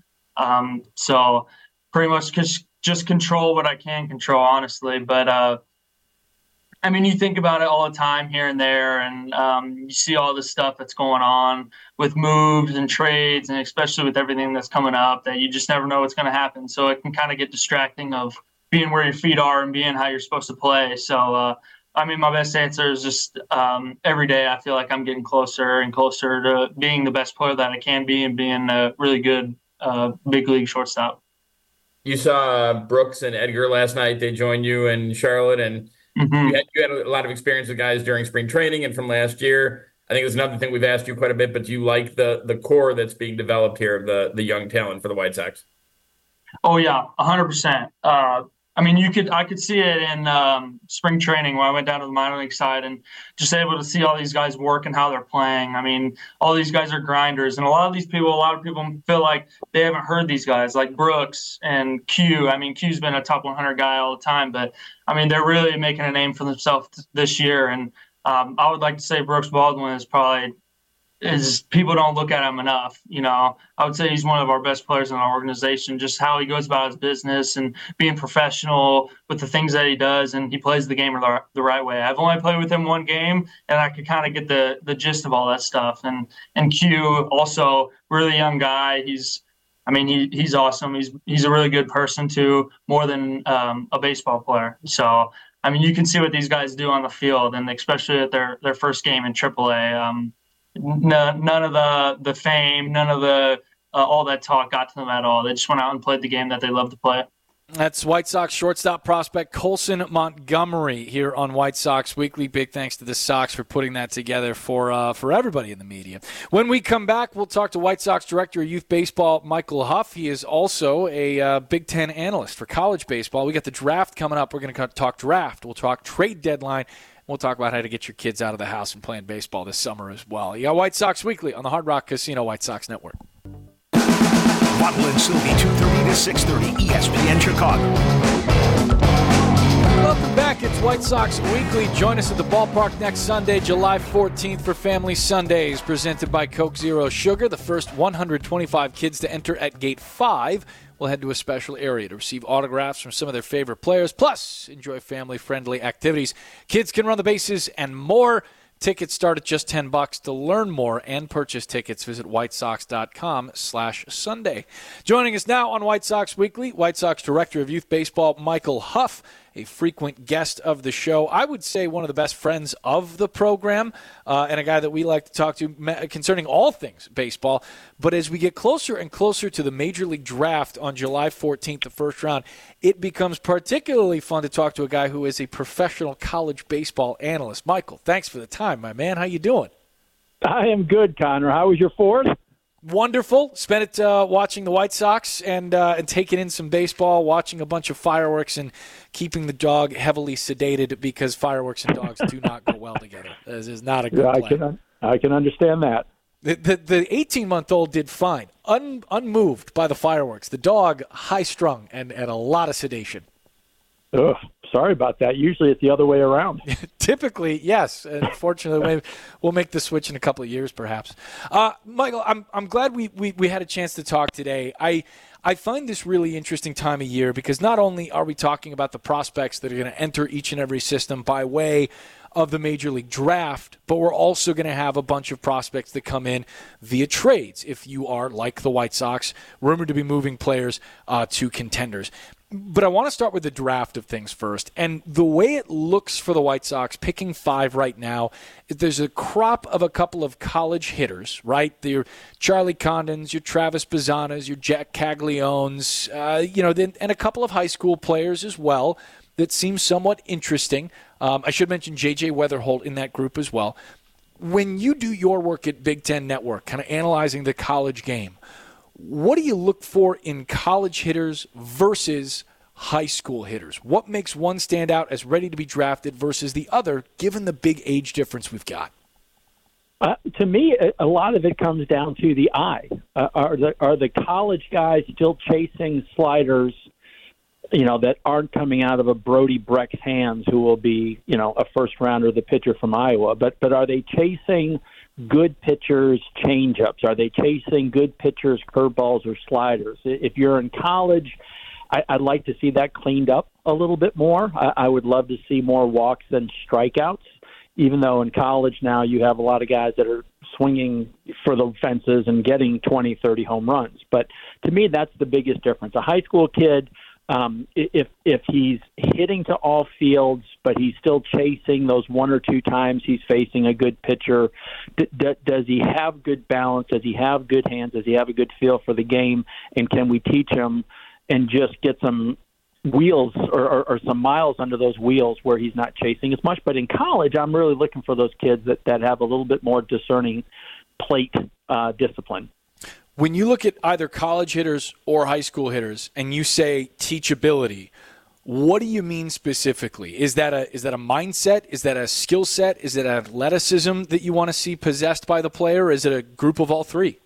So pretty much just control what I can control, honestly. But I mean, you think about it all the time here and there, and you see all this stuff that's going on with moves and trades, and especially with everything that's coming up, that you just never know what's going to happen. So it can kind of get distracting of being where your feet are and being how you're supposed to play. So, I mean, my best answer is just every day I feel like I'm getting closer and closer to being the best player that I can be and being a really good big league shortstop. You saw Brooks and Edgar last night. They joined you in Charlotte, and you had a lot of experience with guys during spring training and from last year. I think it's another thing we've asked you quite a bit, but do you like the core that's being developed here of the young talent for the White Sox? Oh yeah, 100%. I mean, I could see it in spring training when I went down to the minor league side and just able to see all these guys work and how they're playing. I mean, all these guys are grinders, and a lot of people feel like they haven't heard these guys like Brooks and Q. I mean, Q's been a top 100 guy all the time, but I mean, they're really making a name for themselves this year. And I would like to say Brooks Baldwin is people don't look at him enough. You know, I would say he's one of our best players in our organization, just how he goes about his business and being professional with the things that he does. And he plays the game the right way. I've only played with him one game, and I could kind of get the gist of all that stuff. And Q, also really young guy. He's awesome. He's a really good person too, more than a baseball player. So, I mean, you can see what these guys do on the field, and especially at their first game in AAA. None of the fame, none of the all that talk got to them at all. They just went out and played the game that they love to play. That's White Sox shortstop prospect Colson Montgomery here on White Sox Weekly. Big thanks to the Sox for putting that together for everybody in the media. When we come back, we'll talk to White Sox Director of Youth Baseball Michael Huff. He is also a Big Ten analyst for college baseball. We got the draft coming up. We're going to talk draft. We'll talk trade deadline. We'll talk about how to get your kids out of the house and playing baseball this summer as well. You got White Sox Weekly on the Hard Rock Casino White Sox Network. Waddle and Sylvie, 2:30 to 6:30, ESPN Chicago. Welcome back. It's White Sox Weekly. Join us at the ballpark next Sunday, July 14th for Family Sundays, presented by Coke Zero Sugar. The first 125 kids to enter at Gate 5 will head to a special area to receive autographs from some of their favorite players, plus enjoy family-friendly activities. Kids can run the bases and more. Tickets start at just $10. To learn more and purchase tickets, visit whitesox.com/Sunday. Joining us now on White Sox Weekly, White Sox Director of Youth Baseball, Michael Huff, a frequent guest of the show. I would say one of the best friends of the program, and a guy that we like to talk to concerning all things baseball. But as we get closer and closer to the Major League Draft on July 14th, the first round, it becomes particularly fun to talk to a guy who is a professional college baseball analyst. Michael, thanks for the time, my man. How you doing? I am good, Connor. How was your fourth? Wonderful. Spent it watching the White Sox and taking in some baseball, watching a bunch of fireworks, and keeping the dog heavily sedated because fireworks and dogs do not go well together. This is not a good plan. I can understand that. The 18-month-old did fine, unmoved by the fireworks. The dog high-strung and a lot of sedation. Ugh, sorry about that. Usually it's the other way around. Typically, yes. Unfortunately, we'll make the switch in a couple of years, perhaps. Michael, I'm glad we had a chance to talk today. I find this really interesting time of year because not only are we talking about the prospects that are going to enter each and every system by way of the Major League Draft, but we're also going to have a bunch of prospects that come in via trades if you are, like the White Sox, rumored to be moving players to contenders. But I want to start with the draft of things first. And the way it looks for the White Sox, picking 5 right now, there's a crop of a couple of college hitters, right? Your Charlie Condons, your Travis Bazanas, your Jack Cagliones, and a couple of high school players as well that seem somewhat interesting. I should mention J.J. Weatherholt in that group as well. When you do your work at Big Ten Network, kind of analyzing the college game, what do you look for in college hitters versus high school hitters? What makes one stand out as ready to be drafted versus the other, given the big age difference we've got? To me, a lot of it comes down to the eye. Are the college guys still chasing sliders, that aren't coming out of a Brody Breck's hands, who will be, a first-rounder, the pitcher from Iowa? But are they chasing good pitchers' changeups? Are they chasing good pitchers' curveballs or sliders? If you're in college, I'd like to see that cleaned up a little bit more. I would love to see more walks than strikeouts, even though in college now you have a lot of guys that are swinging for the fences and getting 20, 30 home runs. But to me, that's the biggest difference. A high school kid, if he's hitting to all fields, but he's still chasing those one or two times he's facing a good pitcher, does he have good balance? Does he have good hands? Does he have a good feel for the game? And can we teach him and just get some wheels or some miles under those wheels where he's not chasing as much? But in college, I'm really looking for those kids that have a little bit more discerning plate discipline. When you look at either college hitters or high school hitters and you say teachability, what do you mean specifically? Is that a mindset? Is that a skill set? Is it athleticism that you want to see possessed by the player? Is it a group of all three?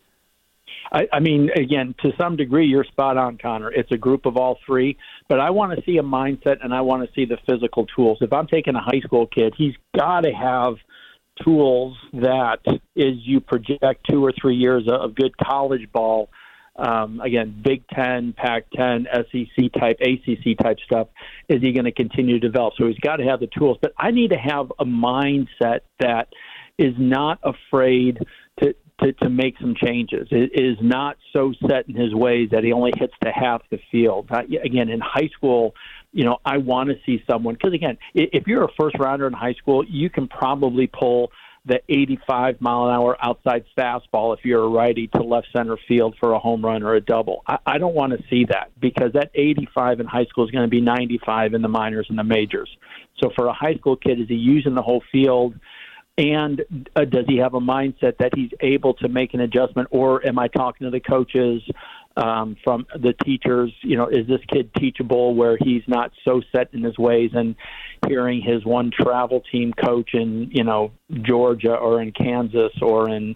I mean, again, to some degree, you're spot on, Connor. It's a group of all three, but I want to see a mindset and I want to see the physical tools. If I'm taking a high school kid, he's got to have tools that as you project 2 or 3 years of good college ball, again, Big Ten, Pac-10, SEC type, ACC type stuff, is he going to continue to develop? So he's got to have the tools, but I need to have a mindset that is not afraid to make some changes. It is not so set in his ways that he only hits to half the field. Again, in high school, I want to see someone, because again, if you're a first rounder in high school, you can probably pull the 85-mile-an-hour outside fastball if you're a righty to left center field for a home run or a double. I don't want to see that, because that 85 in high school is going to be 95 in the minors and the majors. So for a high school kid, is he using the whole field? And does he have a mindset that he's able to make an adjustment? Or am I talking to the coaches, from the teachers, is this kid teachable where he's not so set in his ways? And hearing his one travel team coach in, Georgia or in Kansas or in,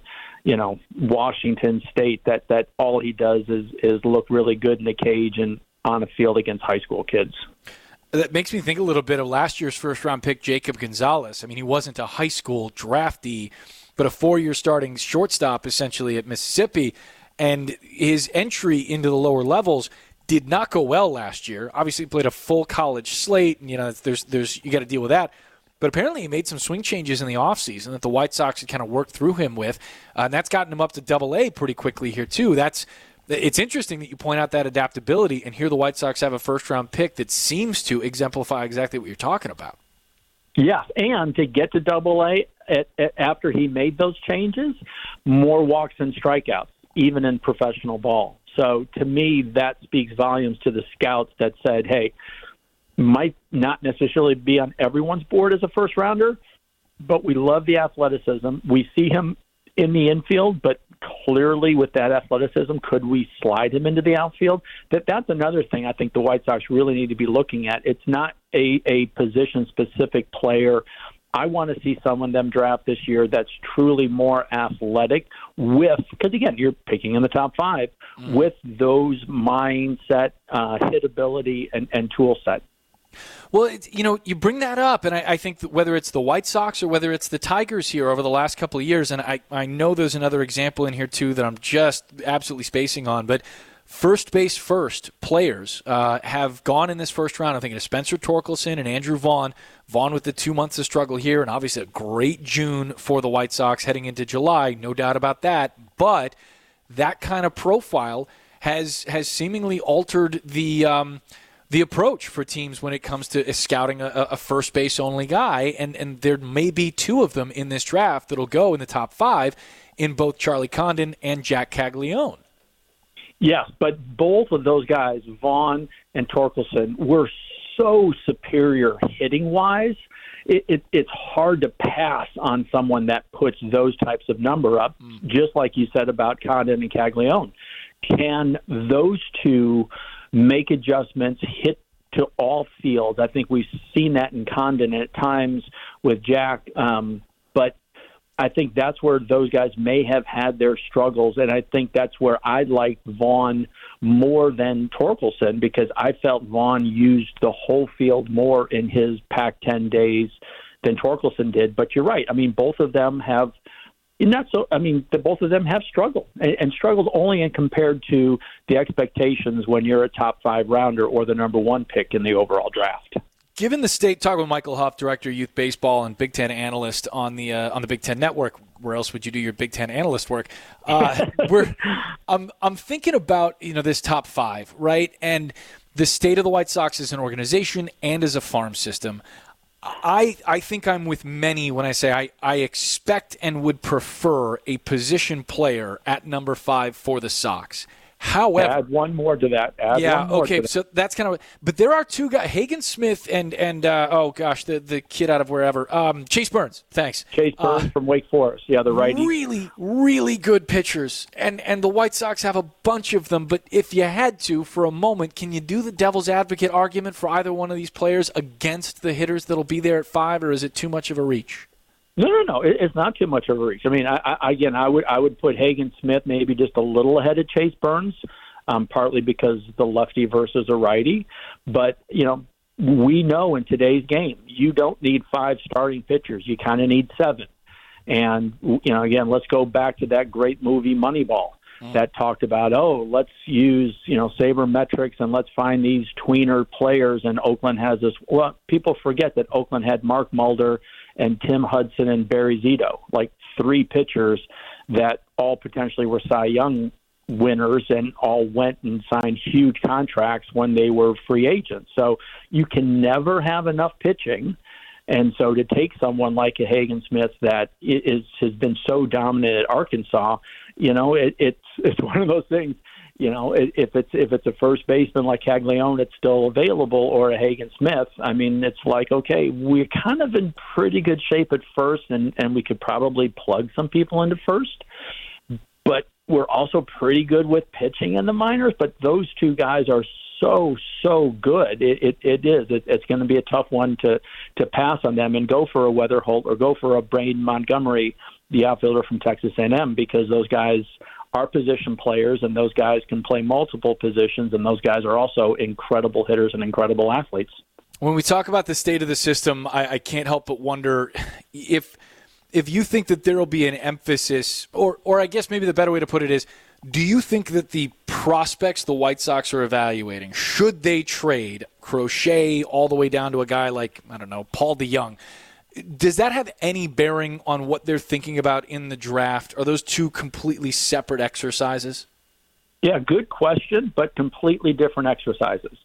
Washington State, that all he does is look really good in the cage and on a field against high school kids. That makes me think a little bit of last year's first-round pick, Jacob Gonzalez. I mean, he wasn't a high school draftee, but a 4-year starting shortstop essentially at Mississippi. And his entry into the lower levels did not go well last year. Obviously, he played a full college slate, and there's you got to deal with that. But apparently, he made some swing changes in the offseason that the White Sox had kind of worked through him with, and that's gotten him up to Double-A pretty quickly here too. It's interesting that you point out that adaptability, and here the White Sox have a first-round pick that seems to exemplify exactly what you're talking about. Yeah, and to get to Double-A after he made those changes, more walks than strikeouts, even in professional ball. So to me, that speaks volumes to the scouts that said, hey, might not necessarily be on everyone's board as a first-rounder, but we love the athleticism. We see him in the infield, but clearly with that athleticism, could we slide him into the outfield? That's another thing I think the White Sox really need to be looking at. It's not a position-specific player. I want to see someone them draft this year that's truly more athletic because again, you're picking in the top 5 with those mindset, hitability, and tool set. Well, you bring that up, and I think that whether it's the White Sox or whether it's the Tigers here over the last couple of years, and I know there's another example in here too that I'm just absolutely spacing on, but first base first players have gone in this first round. I'm thinking of Spencer Torkelson and Andrew Vaughn. Vaughn with the 2 months of struggle here, and obviously a great June for the White Sox heading into July, no doubt about that. But that kind of profile has seemingly altered the approach for teams when it comes to scouting a first base only guy, and there may be 2 of them in this draft that'll go in the top 5 in both Charlie Condon and Jack Caglione. Yes, but both of those guys, Vaughn and Torkelson, were so superior hitting-wise. It's hard to pass on someone that puts those types of number up, just like you said about Condon and Caglione. Can those 2 make adjustments, hit to all fields? I think we've seen that in Condon at times with Jack, but I think that's where those guys may have had their struggles, and I think that's where I like Vaughn more than Torkelson, because I felt Vaughn used the whole field more in his Pac-10 days than Torkelson did. But you're right. I mean, both of them have Not so. I mean, both of them have struggled, and struggled only in compared to the expectations when you're a top 5 rounder or the number 1 pick in the overall draft. Given the state, talking with Michael Huff, Director of Youth Baseball and Big Ten analyst on the Big Ten Network. Where else would you do your Big Ten analyst work? I'm thinking about this top 5, right, and the state of the White Sox as an organization and as a farm system. I think I'm with many when I say I expect and would prefer a position player at number 5 for the Sox. However, add one more to that. So that's kind of. But there are 2 guys, Hagen Smith and the kid out of wherever, Chase Burns. Thanks, Chase Burns from Wake Forest. Yeah, the righty. Really, really good pitchers, and the White Sox have a bunch of them. But if you had to, for a moment, can you do the devil's advocate argument for either one of these players against the hitters that'll be there at 5, or is it too much of a reach? No. It's not too much of a reach. I mean, I would put Hagen Smith maybe just a little ahead of Chase Burns, partly because the lefty versus a righty. But, we know in today's game, you don't need 5 starting pitchers. You kind of need 7. And, again, let's go back to that great movie Moneyball that talked about, let's use, sabermetrics and let's find these tweener players. And Oakland has this. Well, people forget that Oakland had Mark Mulder and Tim Hudson and Barry Zito, like 3 pitchers that all potentially were Cy Young winners and all went and signed huge contracts when they were free agents. So you can never have enough pitching. And so to take someone like a Hagen Smith that has been so dominant at Arkansas, it's one of those things. If it's a first baseman like Caglione, it's still available, or a Hagen Smith. I mean, it's like, okay, we're kind of in pretty good shape at first, and we could probably plug some people into first. But we're also pretty good with pitching in the minors. But those 2 guys are so good. It's going to be a tough one to pass on them and go for a Weatherholt or go for a Braden Montgomery, the outfielder from Texas A&M, because those guys are position players, and those guys can play multiple positions, and those guys are also incredible hitters and incredible athletes. When we talk about the state of the system, I can't help but wonder if you think that there will be an emphasis, or I guess maybe the better way to put it is, do you think that the prospects the White Sox are evaluating, should they trade Crochet all the way down to a guy like, I don't know, Paul DeYoung, does that have any bearing on what they're thinking about in the draft? Are those 2 completely separate exercises? Yeah, good question, but completely different exercises.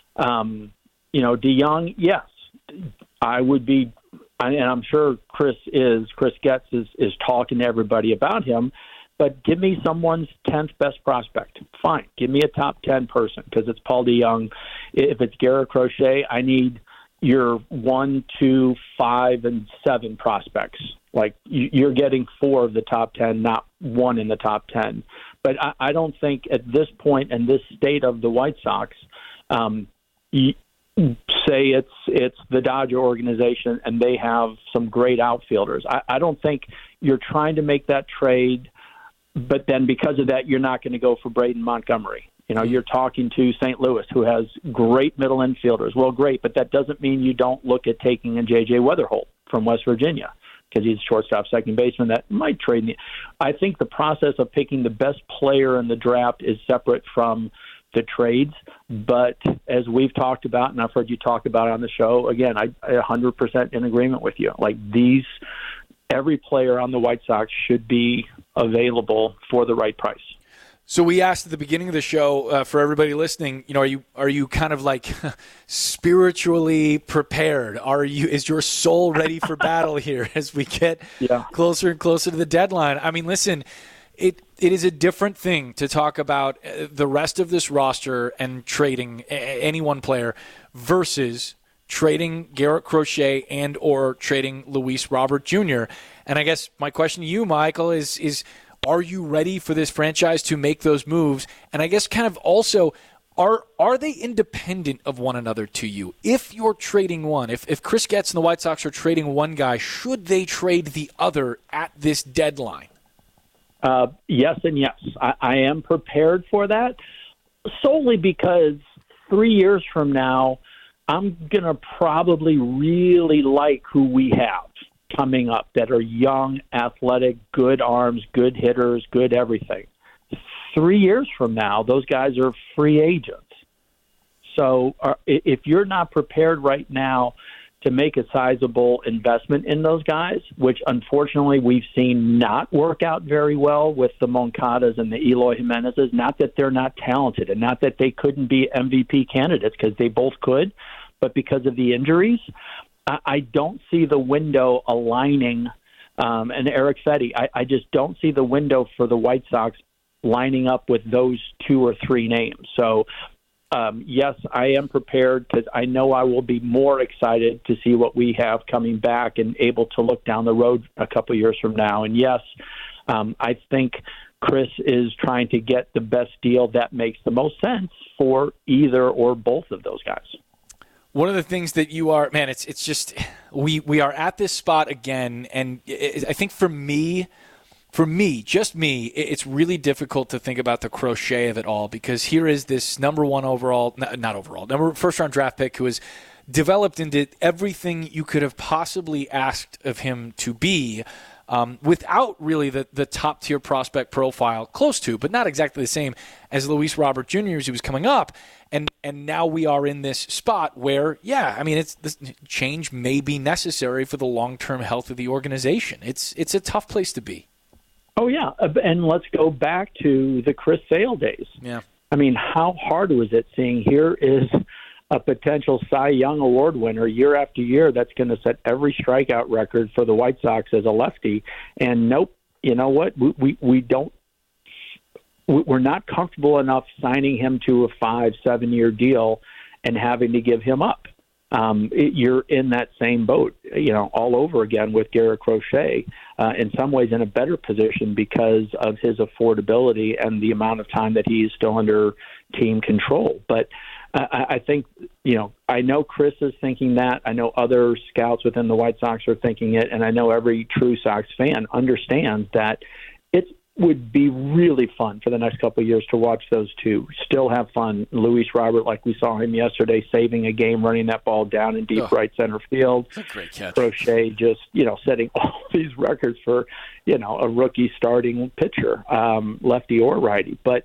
DeYoung, yes, I would be, and I'm sure Chris Getz is talking to everybody about him, but give me someone's 10th best prospect. Fine, give me a top 10 person because it's Paul DeYoung. If it's Garrett Crochet, I need your 1, 2, 5, and 7 prospects. Like you're getting 4 of the top 10, not 1 in the top 10. But I don't think at this point in this state of the White Sox, say it's the Dodger organization and they have some great outfielders. I don't think you're trying to make that trade, but then because of that, you're not going to go for Braden Montgomery. You're talking to St. Louis, who has great middle infielders. Well, great, but that doesn't mean you don't look at taking a J.J. Weatherholt from West Virginia because he's shortstop, second baseman that might trade. I think the process of picking the best player in the draft is separate from the trades. But as we've talked about, and I've heard you talk about on the show, again, I 100% in agreement with you. Like every player on the White Sox should be available for the right price. So we asked at the beginning of the show for everybody listening, are you kind of like spiritually prepared? Is your soul ready for battle here as we get closer and closer to the deadline? I mean, listen, it is a different thing to talk about the rest of this roster and trading any one player versus trading Garrett Crochet and or trading Luis Robert Jr. And I guess my question to you, Michael, is are you ready for this franchise to make those moves? And I guess kind of also, are they independent of one another to you? If you're trading one, if Chris Getz and the White Sox are trading one guy, should they trade the other at this deadline? Yes and yes. I am prepared for that solely because 3 years from now, I'm going to probably really like who we have. coming up that are young, athletic, good arms, good hitters, good everything. 3 years from now, those guys are free agents. So if you're not prepared right now to make a sizable investment in those guys, which unfortunately we've seen not work out very well with the Moncadas and the Eloy Jimenezes, not that they're not talented and not that they couldn't be MVP candidates, because they both could, but because of the injuries, I don't see the window aligning. And Eric Fetty, I just don't see the window for the White Sox lining up with those 2 or 3 names. So, yes, I am prepared, because I know I will be more excited to see what we have coming back and able to look down the road a couple years from now. And yes, I think Chris is trying to get the best deal that makes the most sense for either or both of those guys. One of the things that you are, man, it's just, we are at this spot again, and I think for me, just me, it's really difficult to think about the crochet of it all, because here is this number 1 overall, first-round draft pick who has developed into everything you could have possibly asked of him to be, without really the top-tier prospect profile, close to, but not exactly the same as Luis Robert Jr. as he was coming up. And now we are in this spot where, this change may be necessary for the long-term health of the organization. It's a tough place to be. Oh, yeah, and let's go back to the Chris Sale days. Yeah. I mean, how hard was it seeing here is a potential Cy Young Award winner year after year that's going to set every strikeout record for the White Sox as a lefty, and nope, you know what? We're not comfortable enough signing him to a 5-7 year deal and having to give him up. You're in that same boat, all over again with Garrett Crochet, in some ways in a better position because of his affordability and the amount of time that he's still under team control. But I think, I know Chris is thinking that. I know other scouts within the White Sox are thinking it, and I know every true Sox fan understands that it would be really fun for the next couple of years to watch those two still have fun. Luis Robert, like we saw him yesterday, saving a game, running that ball down in deep right center field. That's a great catch. Crochet just, setting all these records for, a rookie starting pitcher, lefty or righty. But,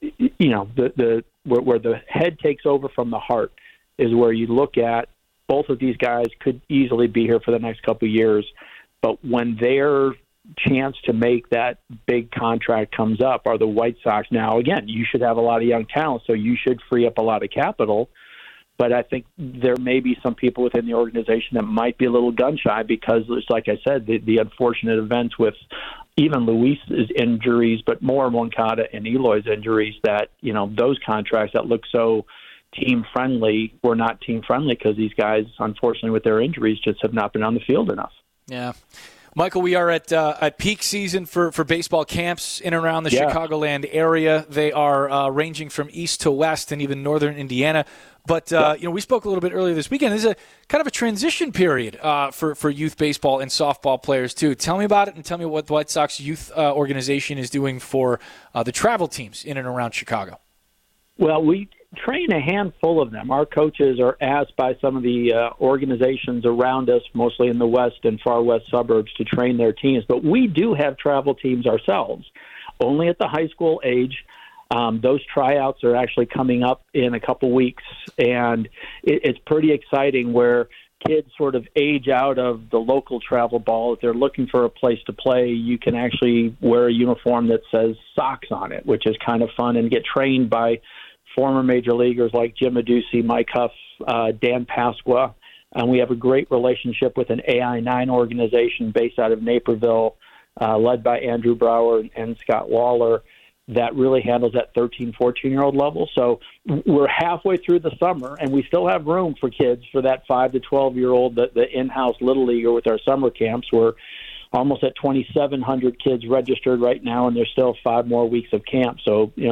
where the head takes over from the heart is where you look at both of these guys could easily be here for the next couple of years. But when their chance to make that big contract comes up are the White Sox. Now, again, you should have a lot of young talent, so you should free up a lot of capital. But I think there may be some people within the organization that might be a little gun-shy because, like I said, the unfortunate events with even Luis's injuries, but more Moncada and Eloy's injuries, that, those contracts that look so team-friendly were not team-friendly because these guys, unfortunately, with their injuries, just have not been on the field enough. Yeah. Michael, we are at peak season for baseball camps in and around the Chicagoland area. They are ranging from east to west and even northern Indiana. But, we spoke a little bit earlier this weekend. This is a kind of a transition period for youth baseball and softball players, too. Tell me about it and tell me what the White Sox youth organization is doing for the travel teams in and around Chicago. Well, we train a handful of them. Our coaches are asked by some of the organizations around us, mostly in the west and far west suburbs, to train their teams. But we do have travel teams ourselves, only at the high school age. Those tryouts are actually coming up in a couple weeks, and it's pretty exciting where kids sort of age out of the local travel ball. If they're looking for a place to play, you can actually wear a uniform that says Sox on it, which is kind of fun, and get trained by former major leaguers like Jim Adduci, Mike Huff, Dan Pasqua. And we have a great relationship with an AI9 organization based out of Naperville, led by Andrew Brower and Scott Waller, that really handles that 13, 14-year-old level. So we're halfway through the summer, and we still have room for kids for that 5 to 12-year-old, the in-house Little Leaguer with our summer camps. We're almost at 2,700 kids registered right now, and there's still 5 more weeks of camp. So, the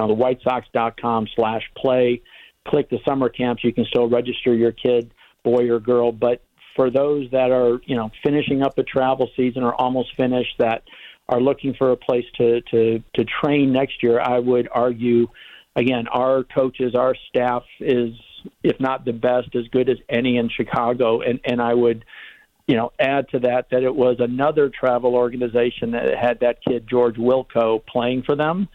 whitesox.com/play, click the summer camps. You can still register your kid, boy or girl. But for those that are, finishing up a travel season or almost finished, that are looking for a place to train next year, I would argue, again, our coaches, our staff is, if not the best, as good as any in Chicago. And I would add to that it was another travel organization that had that kid, George Wilco, playing for them,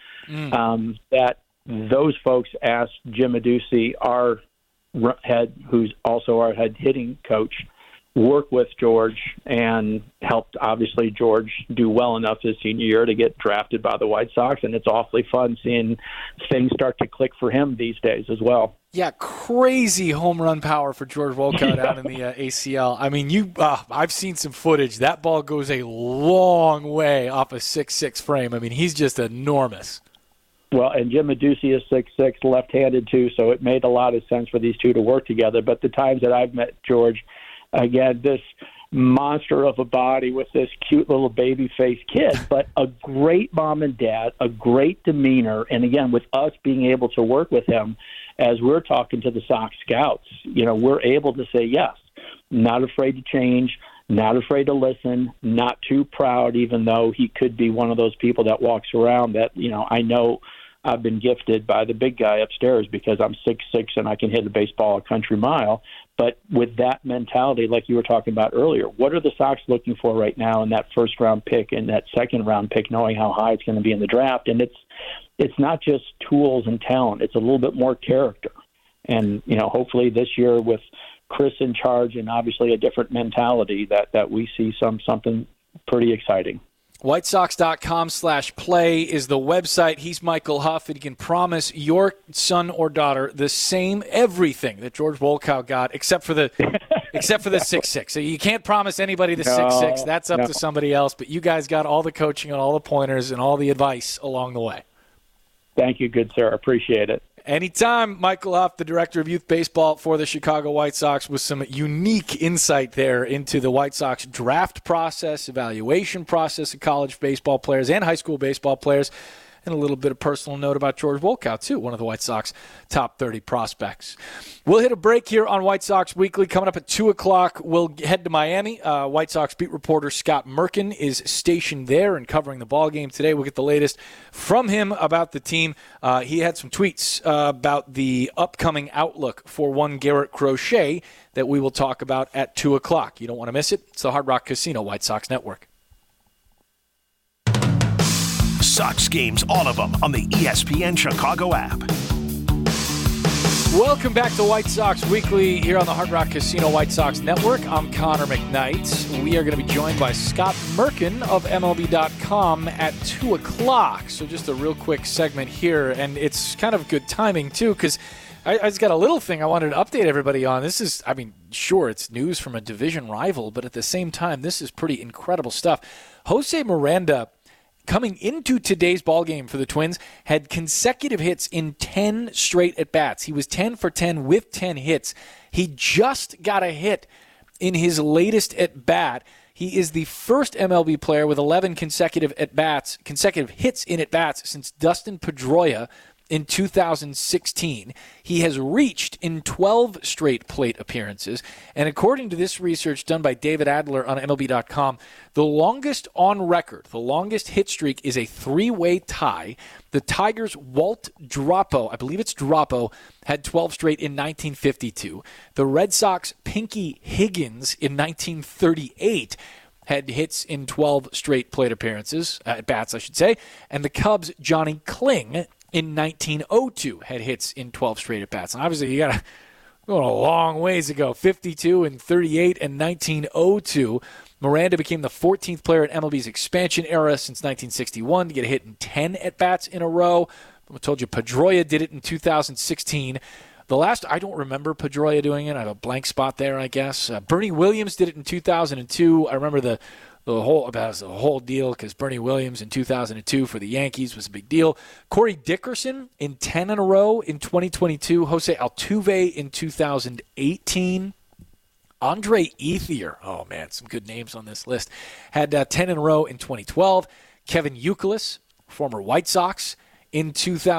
that those folks asked Jim Adduci, our head, who's also our head hitting coach, work with George and helped, obviously, George do well enough his senior year to get drafted by the White Sox, and it's awfully fun seeing things start to click for him these days as well. Yeah, crazy home run power for George Wilco down in the ACL. I mean, I've seen some footage. That ball goes a long way off a 6'6" frame. I mean, he's just enormous. Well, and Jim Adduci is 6'6", left-handed too, so it made a lot of sense for these two to work together. But the times that I've met George, again, this monster of a body with this cute little baby-faced kid, but a great mom and dad, a great demeanor, and again, with us being able to work with him as we're talking to the Sox scouts, we're able to say yes, not afraid to change, not afraid to listen, not too proud, even though he could be one of those people that walks around that, I know I've been gifted by the big guy upstairs because I'm 6'6" and I can hit a baseball a country mile. But with that mentality, like you were talking about earlier, what are the Sox looking for right now in that first-round pick and that second-round pick, knowing how high it's going to be in the draft? And it's not just tools and talent. It's a little bit more character. And, hopefully this year with Chris in charge and obviously a different mentality that we see something pretty exciting. WhiteSox.com/play is the website. He's Michael Huff, and he can promise your son or daughter the same everything that George Wilco got, except for the 6'6". So you can't promise anybody the 6'6". That's up to somebody else. But you guys got all the coaching and all the pointers and all the advice along the way. Thank you, good sir. Appreciate it. Anytime. Michael Huff, the director of youth baseball for the Chicago White Sox, with some unique insight there into the White Sox draft process, evaluation process of college baseball players and high school baseball players, and a little bit of personal note about George Wilco, too, one of the White Sox top 30 prospects. We'll hit a break here on White Sox Weekly. Coming up at 2 o'clock, we'll head to Miami. White Sox beat reporter Scott Merkin is stationed there and covering the ballgame today. We'll get the latest from him about the team. He had some tweets about the upcoming outlook for one Garrett Crochet that we will talk about at 2 o'clock. You don't want to miss it. It's the Hard Rock Casino White Sox Network. Sox games, all of them, on the ESPN Chicago app. Welcome back to White Sox Weekly here on the Hard Rock Casino White Sox Network. I'm Connor McKnight. We are going to be joined by Scott Merkin of MLB.com at 2 o'clock. So just a real quick segment here, and it's kind of good timing, too, because I just got a little thing I wanted to update everybody on. This is, sure, it's news from a division rival, but at the same time, this is pretty incredible stuff. Jose Miranda, coming into today's ballgame for the Twins, had consecutive hits in 10 straight at-bats. He was 10 for 10 with 10 hits. He just got a hit in his latest at-bat. He is the first MLB player with 11 consecutive hits in at-bats since Dustin Pedroia in 2016. He has reached in 12 straight plate appearances. And according to this research done by David Adler on MLB.com, the longest on record, the longest hit streak is a 3-way tie. The Tigers' Walt Drapo, I believe it's Drapo, had 12 straight in 1952. The Red Sox' Pinky Higgins in 1938 had hits in 12 straight plate appearances, at-bats, I should say. And the Cubs' Johnny Kling in 1902 had hits in 12 straight at-bats. And obviously, you got to go a long ways ago. 52 and 38 and 1902. Miranda became the 14th player in MLB's expansion era since 1961 to get a hit in 10 at-bats in a row. I told you Pedroia did it in 2016. The last, I don't remember Pedroia doing it. I have a blank spot there, I guess. Bernie Williams did it in 2002. I remember the whole deal because Bernie Williams in 2002 for the Yankees was a big deal. Corey Dickerson in 10 in a row in 2022. Jose Altuve in 2018. Andre Ethier, oh man, some good names on this list, had 10 in a row in 2012. Kevin Youkilis, former White Sox, in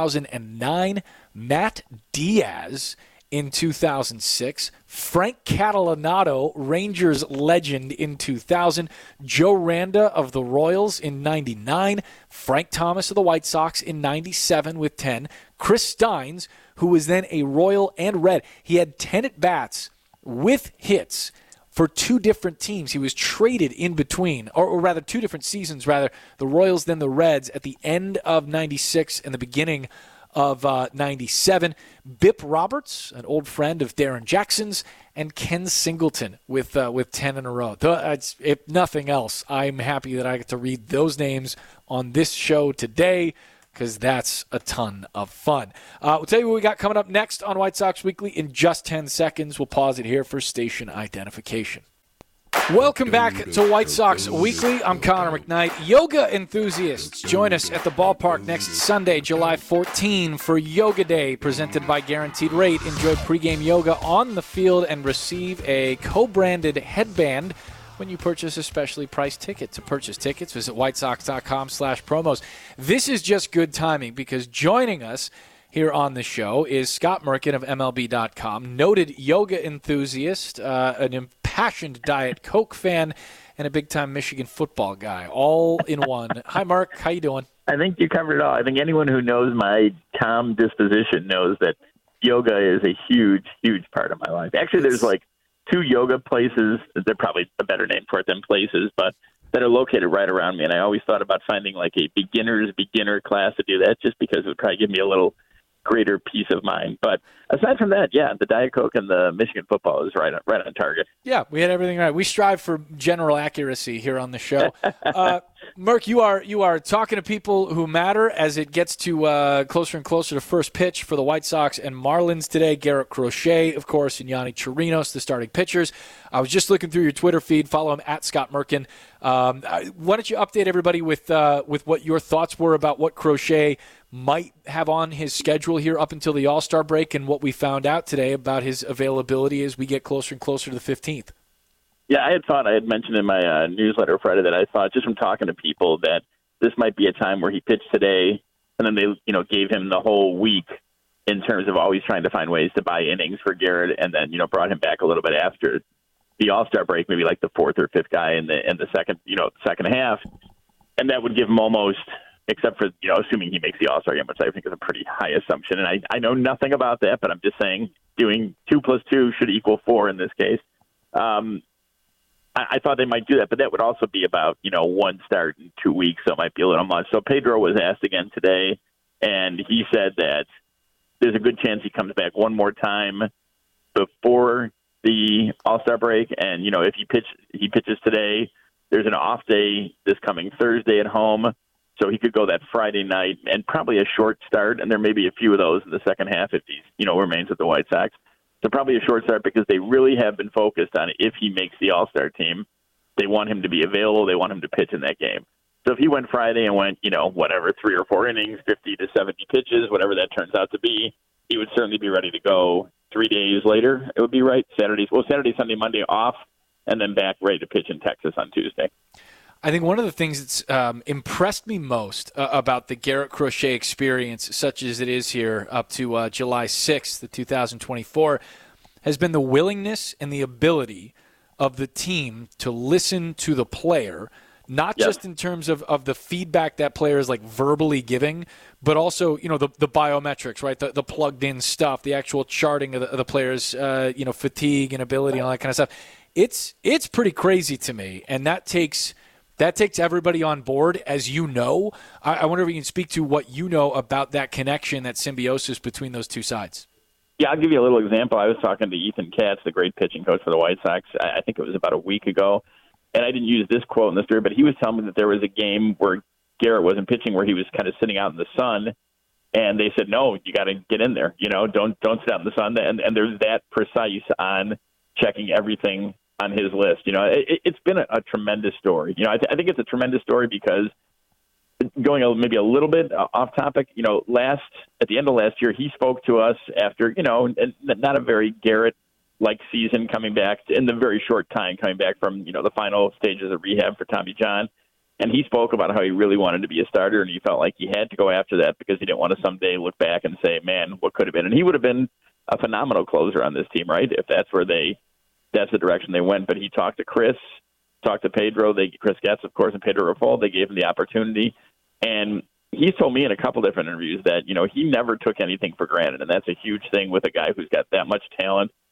2009. Matt Diaz in 2006. Frank Catalanotto, Rangers legend, in 2000. Joe Randa of the Royals in 99. Frank Thomas of the White Sox in 97 with 10. Chris Steins, who was then a Royal and Red. He had 10 at-bats with hits for two different teams. He was traded in between, or rather two different seasons, rather, the Royals then the Reds at the end of 96 and the beginning of 97. Bip Roberts, an old friend of Darren Jackson's, and Ken Singleton with 10 in a row. If nothing else, I'm happy that I get to read those names on this show today, because that's a ton of fun. We'll tell you what we got coming up next on White Sox Weekly in just 10 seconds. We'll pause it here for station identification. Welcome back to White Sox Weekly. I'm Connor McKnight. Yoga enthusiasts, join us at the ballpark next Sunday, July 14, for Yoga Day, presented by Guaranteed Rate. Enjoy pregame yoga on the field and receive a co-branded headband when you purchase a specially priced ticket. To purchase tickets, visit whitesox.com/promos. This is just good timing, because joining us here on the show is Scott Merkin of MLB.com, noted yoga enthusiast, an impassioned Diet Coke fan, and a big-time Michigan football guy, all in one. Hi, Mark. How you doing? I think you covered it all. I think anyone who knows my calm disposition knows that yoga is a huge, huge part of my life. Actually, there's like 2 yoga places. They're probably a better name for it than places, but that are located right around me. And I always thought about finding like a beginner class to do that, just because it would probably give me a little greater peace of mind. But aside from that, yeah, the Diet Coke and the Michigan football is right on target. Yeah, we had everything right. We strive for general accuracy here on the show. Merk, you are talking to people who matter as it gets to closer and closer to first pitch for the White Sox and Marlins today. Garrett Crochet, of course, and Yonny Chirinos, the starting pitchers. I was just looking through your Twitter feed. Follow him at Scott Merkin. Why don't you update everybody with what your thoughts were about what Crochet might have on his schedule here up until the All-Star break, and what we found out today about his availability as we get closer and closer to the 15th. Yeah, I had mentioned in my newsletter Friday that I thought, just from talking to people, that this might be a time where he pitched today, and then they gave him the whole week in terms of always trying to find ways to buy innings for Garrett, and then brought him back a little bit after the All-Star break, maybe like the 4th or 5th guy in the second half, and that would give him almost, except for assuming he makes the All-Star game, which I think is a pretty high assumption, and I know nothing about that, but I'm just saying doing 2 + 2 should equal 4 in this case. I thought they might do that, but that would also be about, 1 start in 2 weeks, so it might be a little much. So Pedro was asked again today, and he said that there's a good chance he comes back one more time before the All-Star break. And, if he pitches today, there's an off day this coming Thursday at home, so he could go that Friday night and probably a short start, and there may be a few of those in the second half if he, remains with the White Sox. So probably a short start, because they really have been focused on, if he makes the All-Star team, they want him to be available. They want him to pitch in that game. So if he went Friday and went, 3 or 4 innings, 50 to 70 pitches, whatever that turns out to be, he would certainly be ready to go 3 days later. It would be right. Saturday, Sunday, Monday off, and then back ready to pitch in Texas on Tuesday. I think one of the things that's impressed me most about the Garrett Crochet experience, such as it is here up to July 6th, 2024, has been the willingness and the ability of the team to listen to the player, not just in terms of the feedback that player is like verbally giving, but also, the biometrics, right? The plugged-in stuff, the actual charting of the player's, fatigue and ability and all that kind of stuff. It's pretty crazy to me, and that takes everybody on board, as you know. I wonder if you can speak to what you know about that connection, that symbiosis between those two sides. Yeah, I'll give you a little example. I was talking to Ethan Katz, the great pitching coach for the White Sox. I think it was about a week ago, and I didn't use this quote in the story, but he was telling me that there was a game where Garrett wasn't pitching, where he was kind of sitting out in the sun, and they said, no, you got to get in there. Don't sit out in the sun. And there's that precise on checking everything on his list. It's been a tremendous story. I think it's a tremendous story because, going maybe a little bit off topic, at the end of last year, he spoke to us after, not a very Garrett-like season, coming back in the very short time, coming back from, the final stages of rehab for Tommy John. And he spoke about how he really wanted to be a starter, and he felt like he had to go after that because he didn't want to someday look back and say, man, what could have been? And he would have been a phenomenal closer on this team, right, if that's the direction they went. But he talked to Chris, talked to Pedro, Chris Getz, of course, and Pedro Raffol. They gave him the opportunity. And he's told me in a couple different interviews that, he never took anything for granted. And that's a huge thing with a guy who's got that much talent,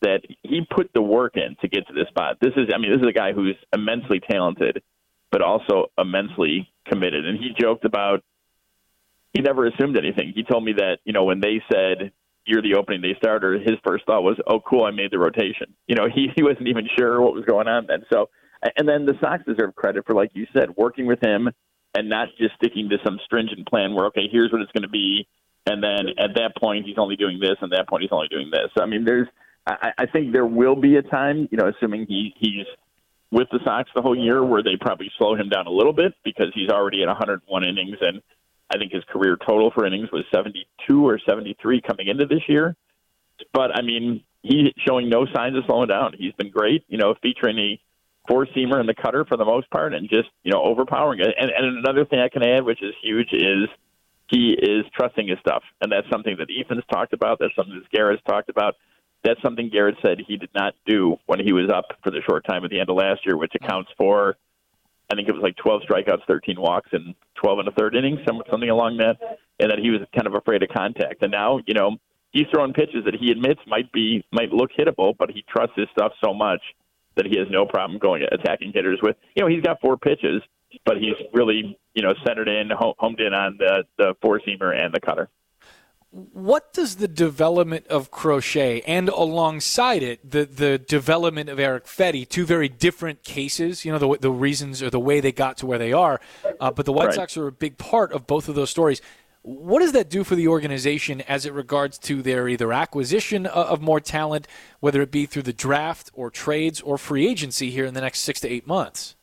that he put the work in to get to this spot. This is a guy who's immensely talented, but also immensely committed. And he joked about he never assumed anything. He told me that, when they said you're the opening day starter, his first thought was, oh, cool, I made the rotation. He wasn't even sure what was going on then. So, and then the Sox deserve credit for, like you said, working with him and not just sticking to some stringent plan where, okay, here's what it's going to be. And then at that point, he's only doing this, and at that point, he's only doing this. I mean, I think there will be a time, assuming he's with the Sox the whole year, where they probably slow him down a little bit because he's already at 101 innings, and I think his career total for innings was 72 or 73 coming into this year. But, I mean, he's showing no signs of slowing down. He's been great, featuring a four-seamer in the cutter for the most part and just, overpowering it. And another thing I can add, which is huge, is he is trusting his stuff. And that's something that Ethan's talked about. That's something that Garrett's talked about. That's something Garrett said he did not do when he was up for the short time at the end of last year, which accounts for, I think it was like 12 strikeouts, 13 walks, and 12 and a third innings, something along that, and that he was kind of afraid of contact. And now, he's throwing pitches that he admits might look hittable, but he trusts his stuff so much that he has no problem attacking hitters with. He's got 4 pitches, but he's really, centered in, homed in on the four-seamer and the cutter. What does the development of Crochet and alongside it, the development of Erick Fedde, two very different cases, the reasons or the way they got to where they are, but the White Sox are a big part of both of those stories. What does that do for the organization as it regards to their either acquisition of more talent, whether it be through the draft or trades or free agency here in the next 6 to 8 months?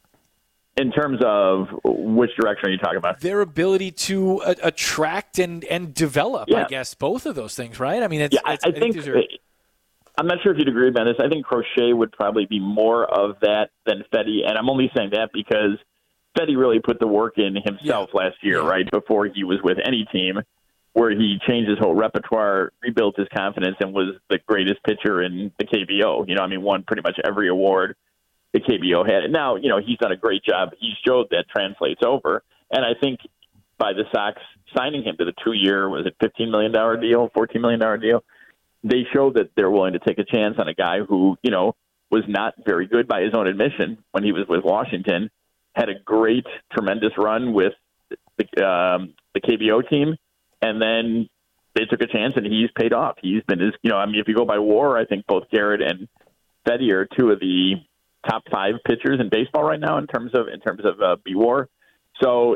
In terms of which direction are you talking about? Their ability to attract and develop, I guess, both of those things, right? I mean, I think I'm not sure if you'd agree about this. I think Crochet would probably be more of that than Fedde, and I'm only saying that because Fedde really put the work in himself last year, right, before he was with any team, where he changed his whole repertoire, rebuilt his confidence, and was the greatest pitcher in the KBO. Won pretty much every award the KBO had. And now, he's done a great job. He showed that translates over. And I think by the Sox signing him to the 2-year, was it $15 million deal, $14 million deal, they showed that they're willing to take a chance on a guy who, was not very good by his own admission when he was with Washington, had a great, tremendous run with the KBO team, and then they took a chance, and he's paid off. He's been if you go by WAR, I think both Garrett and Fedde are two of the top 5 pitchers in baseball right now in terms of BWAR. So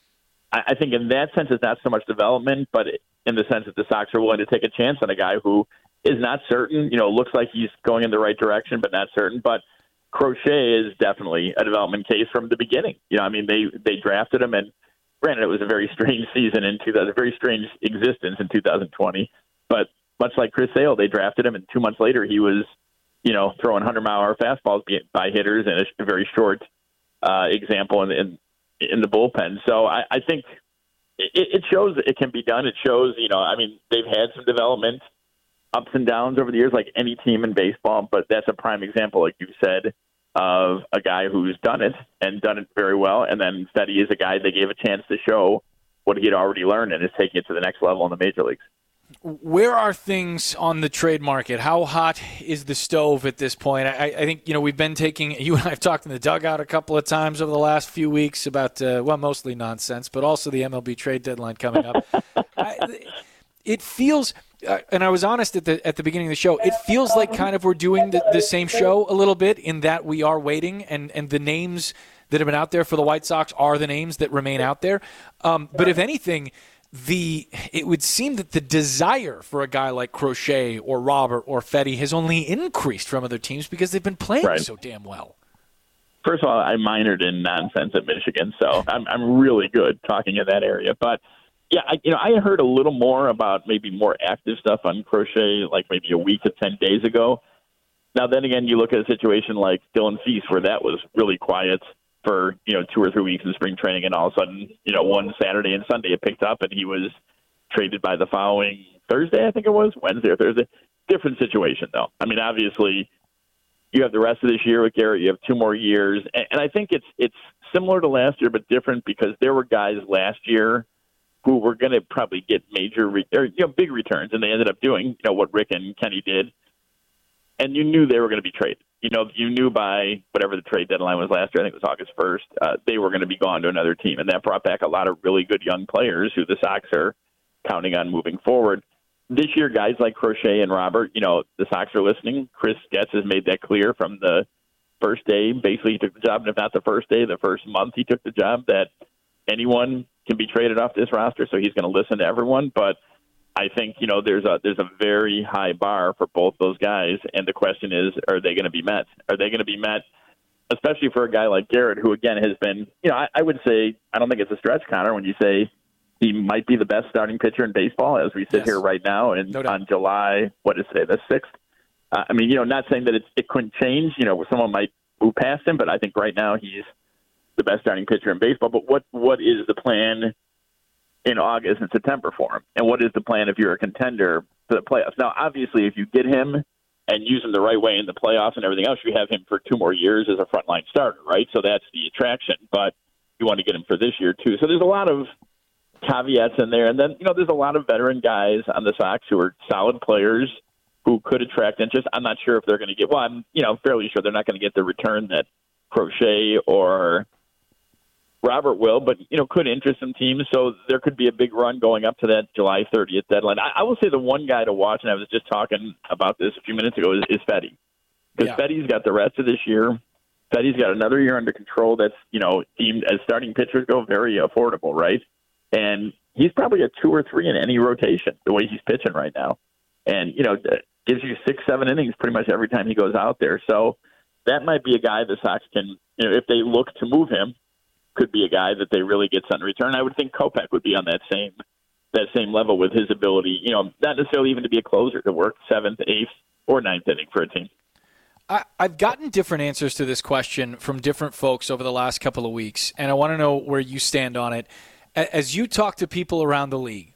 I think in that sense, it's not so much development, but in the sense that the Sox are willing to take a chance on a guy who is not certain. Looks like he's going in the right direction, but not certain. But Crochet is definitely a development case from the beginning. They drafted him, and granted, it was a very strange season a very strange existence in 2020. But much like Chris Sale, they drafted him, and 2 months later, he was throwing 100-mile-hour fastballs by hitters, and a very short example in the bullpen. So I think it shows it can be done. It shows, they've had some development ups and downs over the years, like any team in baseball, but that's a prime example, like you said, of a guy who's done it and done it very well. And then Fedde is a guy they gave a chance to show what he had already learned and is taking it to the next level in the major leagues. Where are things on the trade market? How hot is the stove at this point? I think, we've been you and I have talked in the dugout a couple of times over the last few weeks about, mostly nonsense, but also the MLB trade deadline coming up. It feels, and I was honest at the beginning of the show, it feels like kind of we're doing the same show a little bit in that we are waiting, and the names that have been out there for the White Sox are the names that remain out there. But if anything, it would seem that the desire for a guy like Crochet or Robert or Fedde has only increased from other teams because they've been playing so damn well. First of all, I minored in nonsense at Michigan, so I'm really good talking in that area. But yeah, I heard a little more about maybe more active stuff on Crochet, like maybe a week to 10 days ago. Now, then again, you look at a situation like Dylan Cease, where that was really quiet for 2 or 3 weeks in spring training, and all of a sudden, one Saturday and Sunday it picked up, and he was traded by the following Thursday, I think it was, Wednesday or Thursday. Different situation, though. Obviously, you have the rest of this year with Garrett. You have 2 more years, and I think it's similar to last year, but different because there were guys last year who were going to probably get major, big returns, and they ended up doing, what Rick and Kenny did. and you knew they were going to be traded. You knew by whatever the trade deadline was last year, I think it was August 1st, they were going to be gone to another team. And that brought back a lot of really good young players who the Sox are counting on moving forward. This year, guys like Crochet and Robert, the Sox are listening. Chris Getz has made that clear from the first day. Basically, he took the job, and if not the first day, the first month he took the job, that anyone can be traded off this roster, so he's going to listen to everyone. But I think, there's a very high bar for both those guys, and the question is, are they going to be met? Are they going to be met, especially for a guy like Garrett, who, again, has been, I would say, I don't think it's a stretch, Connor, when you say he might be the best starting pitcher in baseball as we sit here right now, and on July, what is today, the 6th? Not saying that it couldn't change, someone might move past him, but I think right now he's the best starting pitcher in baseball. But what is the plan in August and September for him? And what is the plan if you're a contender for the playoffs? Now, obviously, if you get him and use him the right way in the playoffs and everything else, you have him for 2 more years as a frontline starter, right? So that's the attraction. But you want to get him for this year, too. So there's a lot of caveats in there. And then, there's a lot of veteran guys on the Sox who are solid players who could attract interest. I'm not sure if they're going to get, well, I'm, fairly sure they're not going to get the return that Crochet or Robert will, but, could interest some teams. So there could be a big run going up to that July 30th deadline. I will say the one guy to watch, and I was just talking about this a few minutes ago, is Fedde. Because Fedde's got the rest of this year. Fedde's got another year under control that's, deemed, as starting pitchers go, very affordable, right? And he's probably a 2 or 3 in any rotation, the way he's pitching right now. And, gives you 6-7 innings pretty much every time he goes out there. So that might be a guy the Sox can, if they look to move him, could be a guy that they really get something in return. I would think Kopech would be on that same level with his ability, not necessarily even to be a closer, to work 7th, 8th, or 9th inning for a team. I've gotten different answers to this question from different folks over the last couple of weeks, and I want to know where you stand on it. As you talk to people around the league,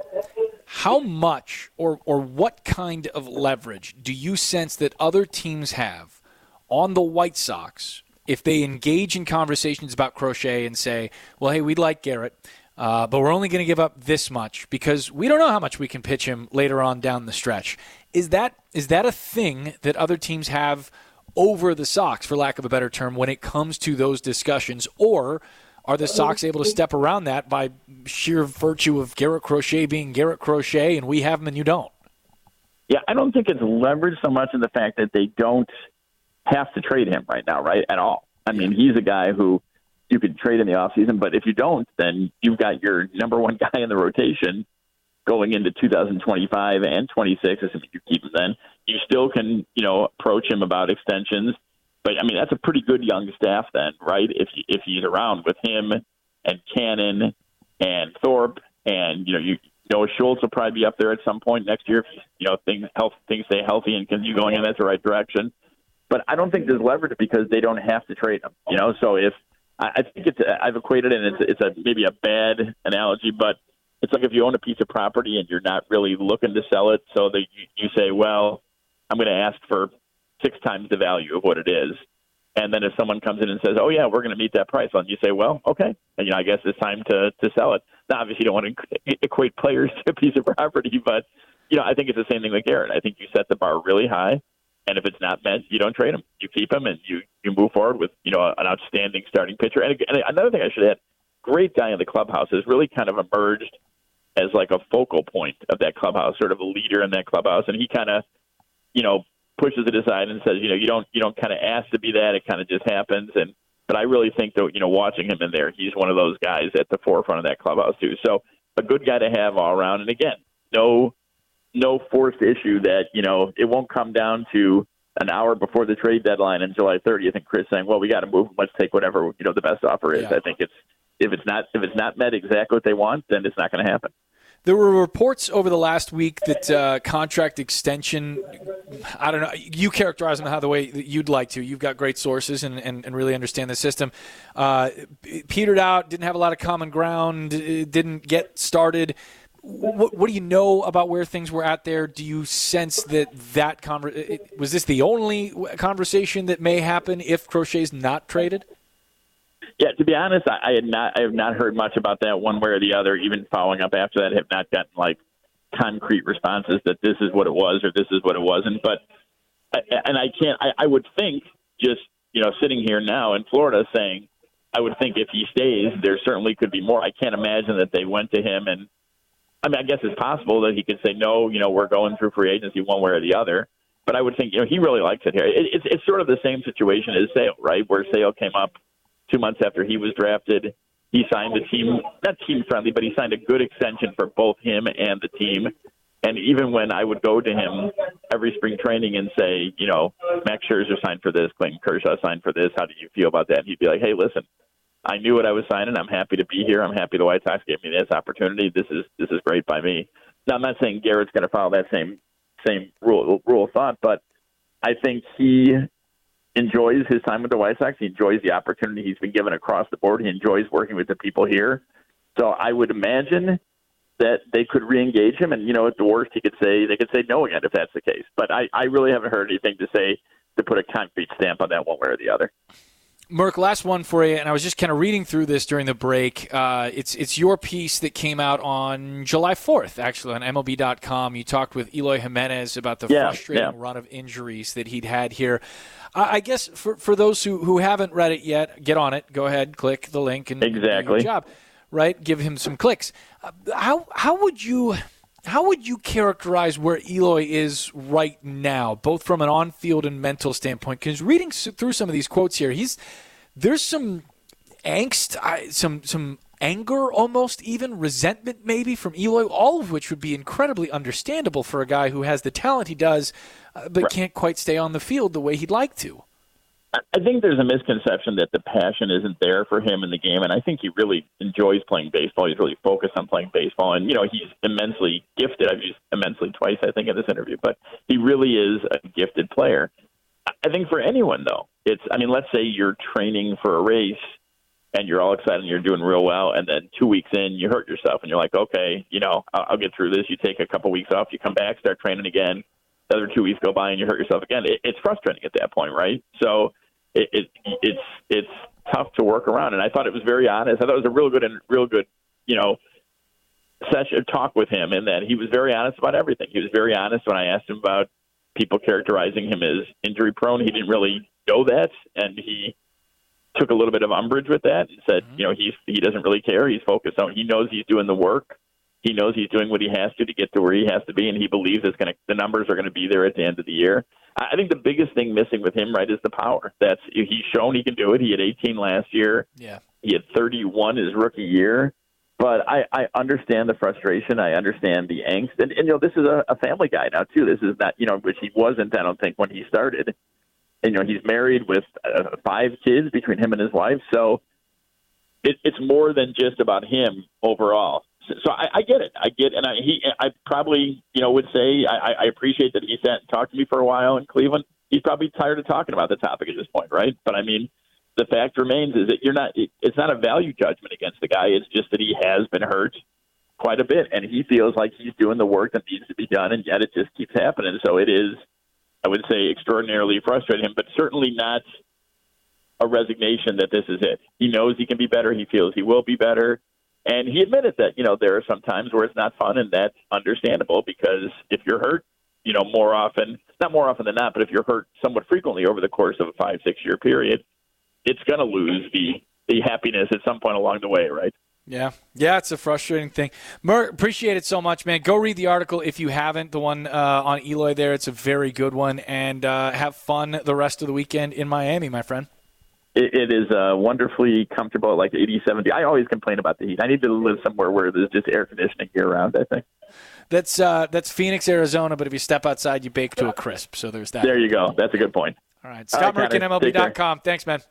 how much or what kind of leverage do you sense that other teams have on the White Sox if they engage in conversations about Crochet and say, well, hey, we'd like Garrett, but we're only going to give up this much because we don't know how much we can pitch him later on down the stretch? Is that a thing that other teams have over the Sox, for lack of a better term, when it comes to those discussions? Or are the Sox able to step around that by sheer virtue of Garrett Crochet being Garrett Crochet and we have him and you don't? Yeah, I don't think it's leveraged so much in the fact that they don't have to trade him right now, right, at all. I mean, he's a guy who you could trade in the offseason, but if you don't, then you've got your number one guy in the rotation going into 2025 and 26, assuming you keep him then. You still can, approach him about extensions. But, I mean, that's a pretty good young staff then, right, if he's around with him and Cannon and Thorpe. And, Schultz will probably be up there at some point next year if, things stay healthy and continue going in that right direction. But I don't think there's leverage because they don't have to trade him, So if I think I've equated it, and it's maybe a bad analogy, but it's like if you own a piece of property and you're not really looking to sell it, so that you say, well, I'm going to ask for 6 times the value of what it is. And then if someone comes in and says, oh, yeah, we're going to meet that price, and you say, well, okay. And, I guess it's time to sell it. Now, obviously, you don't want to equate players to a piece of property, but, I think it's the same thing with Garrett. I think you set the bar really high, and if it's not met, you don't trade him. You keep him, and you move forward with, an outstanding starting pitcher. And another thing I should add, great guy in the clubhouse has really kind of emerged as like a focal point of that clubhouse, sort of a leader in that clubhouse. And he kind of, pushes it aside and says, you don't kind of ask to be that. It kind of just happens. But I really think that, watching him in there, he's one of those guys at the forefront of that clubhouse too. So a good guy to have all around. And again, no forced issue that, it won't come down to an hour before the trade deadline on July 30th and Chris saying, well, we got to move. Let's take whatever, the best offer is. Yeah. I think if it's not met exactly what they want, then it's not going to happen. There were reports over the last week that contract extension, I don't know, you characterize them the way that you'd like to. You've got great sources and really understand the system. Petered out, didn't have a lot of common ground, didn't get started. What do you know about where things were at there? Do you sense that was this the only conversation that may happen if Crochet's not traded? Yeah, to be honest, I have not heard much about that one way or the other. Even following up after that, have not gotten concrete responses that this is what it was or this is what it wasn't. But I would think just, sitting here now in Florida saying, I would think if he stays, there certainly could be more. I can't imagine that they went to him and, I guess it's possible that he could say, no, we're going through free agency one way or the other. But I would think, he really likes it here. It's sort of the same situation as Sale, right? Where Sale came up 2 months after he was drafted. He signed a team, not team friendly, but he signed a good extension for both him and the team. And even when I would go to him every spring training and say, Max Scherzer signed for this, Clayton Kershaw signed for this, how do you feel about that? And he'd be like, hey, listen, I knew what I was signing. I'm happy to be here. I'm happy the White Sox gave me this opportunity. This is great by me. Now, I'm not saying Garrett's going to follow that same rule of thought, but I think he enjoys his time with the White Sox. He enjoys the opportunity he's been given across the board. He enjoys working with the people here. So I would imagine that they could re-engage him, and at the worst they could say no again if that's the case. But I really haven't heard anything to put a concrete stamp on that one way or the other. Merk, last one for you, and I was just kind of reading through this during the break. It's your piece that came out on July 4th, actually, on MLB.com. You talked with Eloy Jimenez about the frustrating run of injuries that he'd had here. I guess for those who haven't read it yet, get on it. Go ahead, click the link, and do your job. Right? Give him some clicks. How would you characterize where Eloy is right now, both from an on-field and mental standpoint? Because reading through some of these quotes here, there's some angst, some anger, almost even resentment, maybe from Eloy, all of which would be incredibly understandable for a guy who has the talent he does, but can't quite stay on the field the way he'd like to. I think there's a misconception that the passion isn't there for him in the game, and I think he really enjoys playing baseball. He's really focused on playing baseball, and, he's immensely gifted. I've used immensely twice, I think, in this interview, but he really is a gifted player. I think for anyone, though, let's say you're training for a race, and you're all excited and you're doing real well, and then 2 weeks in, you hurt yourself, and you're like, okay, I'll get through this. You take a couple weeks off, you come back, start training again. The other 2 weeks go by and you hurt yourself again. It's frustrating at that point, right? So it's tough to work around. And I thought it was very honest. I thought it was a real good, session talk with him, in that he was very honest about everything. He was very honest when I asked him about people characterizing him as injury prone. He didn't really know that, and he took a little bit of umbrage with that and said, he doesn't really care. He's focused on. He knows he's doing the work. He knows he's doing what he has to get to where he has to be, and he believes the numbers are going to be there at the end of the year. I think the biggest thing missing with him, right, is the power. He's shown he can do it. He had 18 last year. Yeah. He had 31 his rookie year. But I understand the frustration. I understand the angst. And this is a family guy now, too. This is not, which he wasn't, I don't think, when he started. And, he's married with 5 kids between him and his wife. So it's more than just about him overall. So I get it. And I probably, would say I appreciate that he sat and talked to me for a while in Cleveland. He's probably tired of talking about the topic at this point, right? But the fact remains is that it's not a value judgment against the guy. It's just that he has been hurt quite a bit, and he feels like he's doing the work that needs to be done, and yet it just keeps happening. So it is, I would say, extraordinarily frustrating, but certainly not a resignation that this is it. He knows he can be better. He feels he will be better. And he admitted that, there are some times where it's not fun, and that's understandable, because if you're hurt, more often, not more often than not, but if you're hurt somewhat frequently over the course of a 5-6 year period, it's going to lose the happiness at some point along the way, right? Yeah, it's a frustrating thing. Merk, appreciate it so much, man. Go read the article if you haven't, the one on Eloy there. It's a very good one, and have fun the rest of the weekend in Miami, my friend. It is wonderfully comfortable, like 80, 70. I always complain about the heat. I need to live somewhere where there's just air conditioning year-round, I think. That's Phoenix, Arizona, but if you step outside, you bake to a crisp. So there's that. There you go. That's a good point. All right. Scott Merkin, MLB.com. Thanks, man.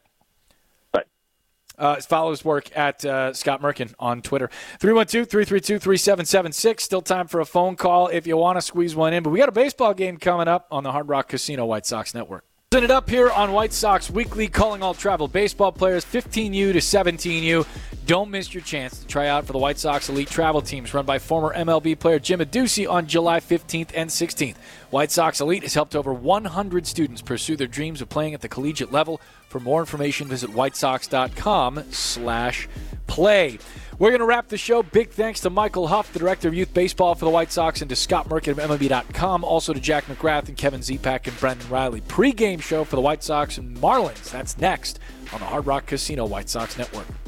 Bye. Follow his work at Scott Merkin on Twitter. 312-332-3776. Still time for a phone call if you want to squeeze one in. But we got a baseball game coming up on the Hard Rock Casino White Sox Network. Send it up here on White Sox Weekly, calling all travel baseball players 15U to 17U. Don't miss your chance to try out for the White Sox Elite Travel Teams run by former MLB player Jim Adduci on July 15th and 16th. White Sox Elite has helped over 100 students pursue their dreams of playing at the collegiate level. For more information, visit whitesox.com/play. We're going to wrap the show. Big thanks to Michael Huff, the Director of Youth Baseball for the White Sox, and to Scott Merkin of MLB.com. Also to Jack McGrath and Kevin Zepak and Brendan Riley. Pre-game show for the White Sox and Marlins. That's next on the Hard Rock Casino White Sox Network.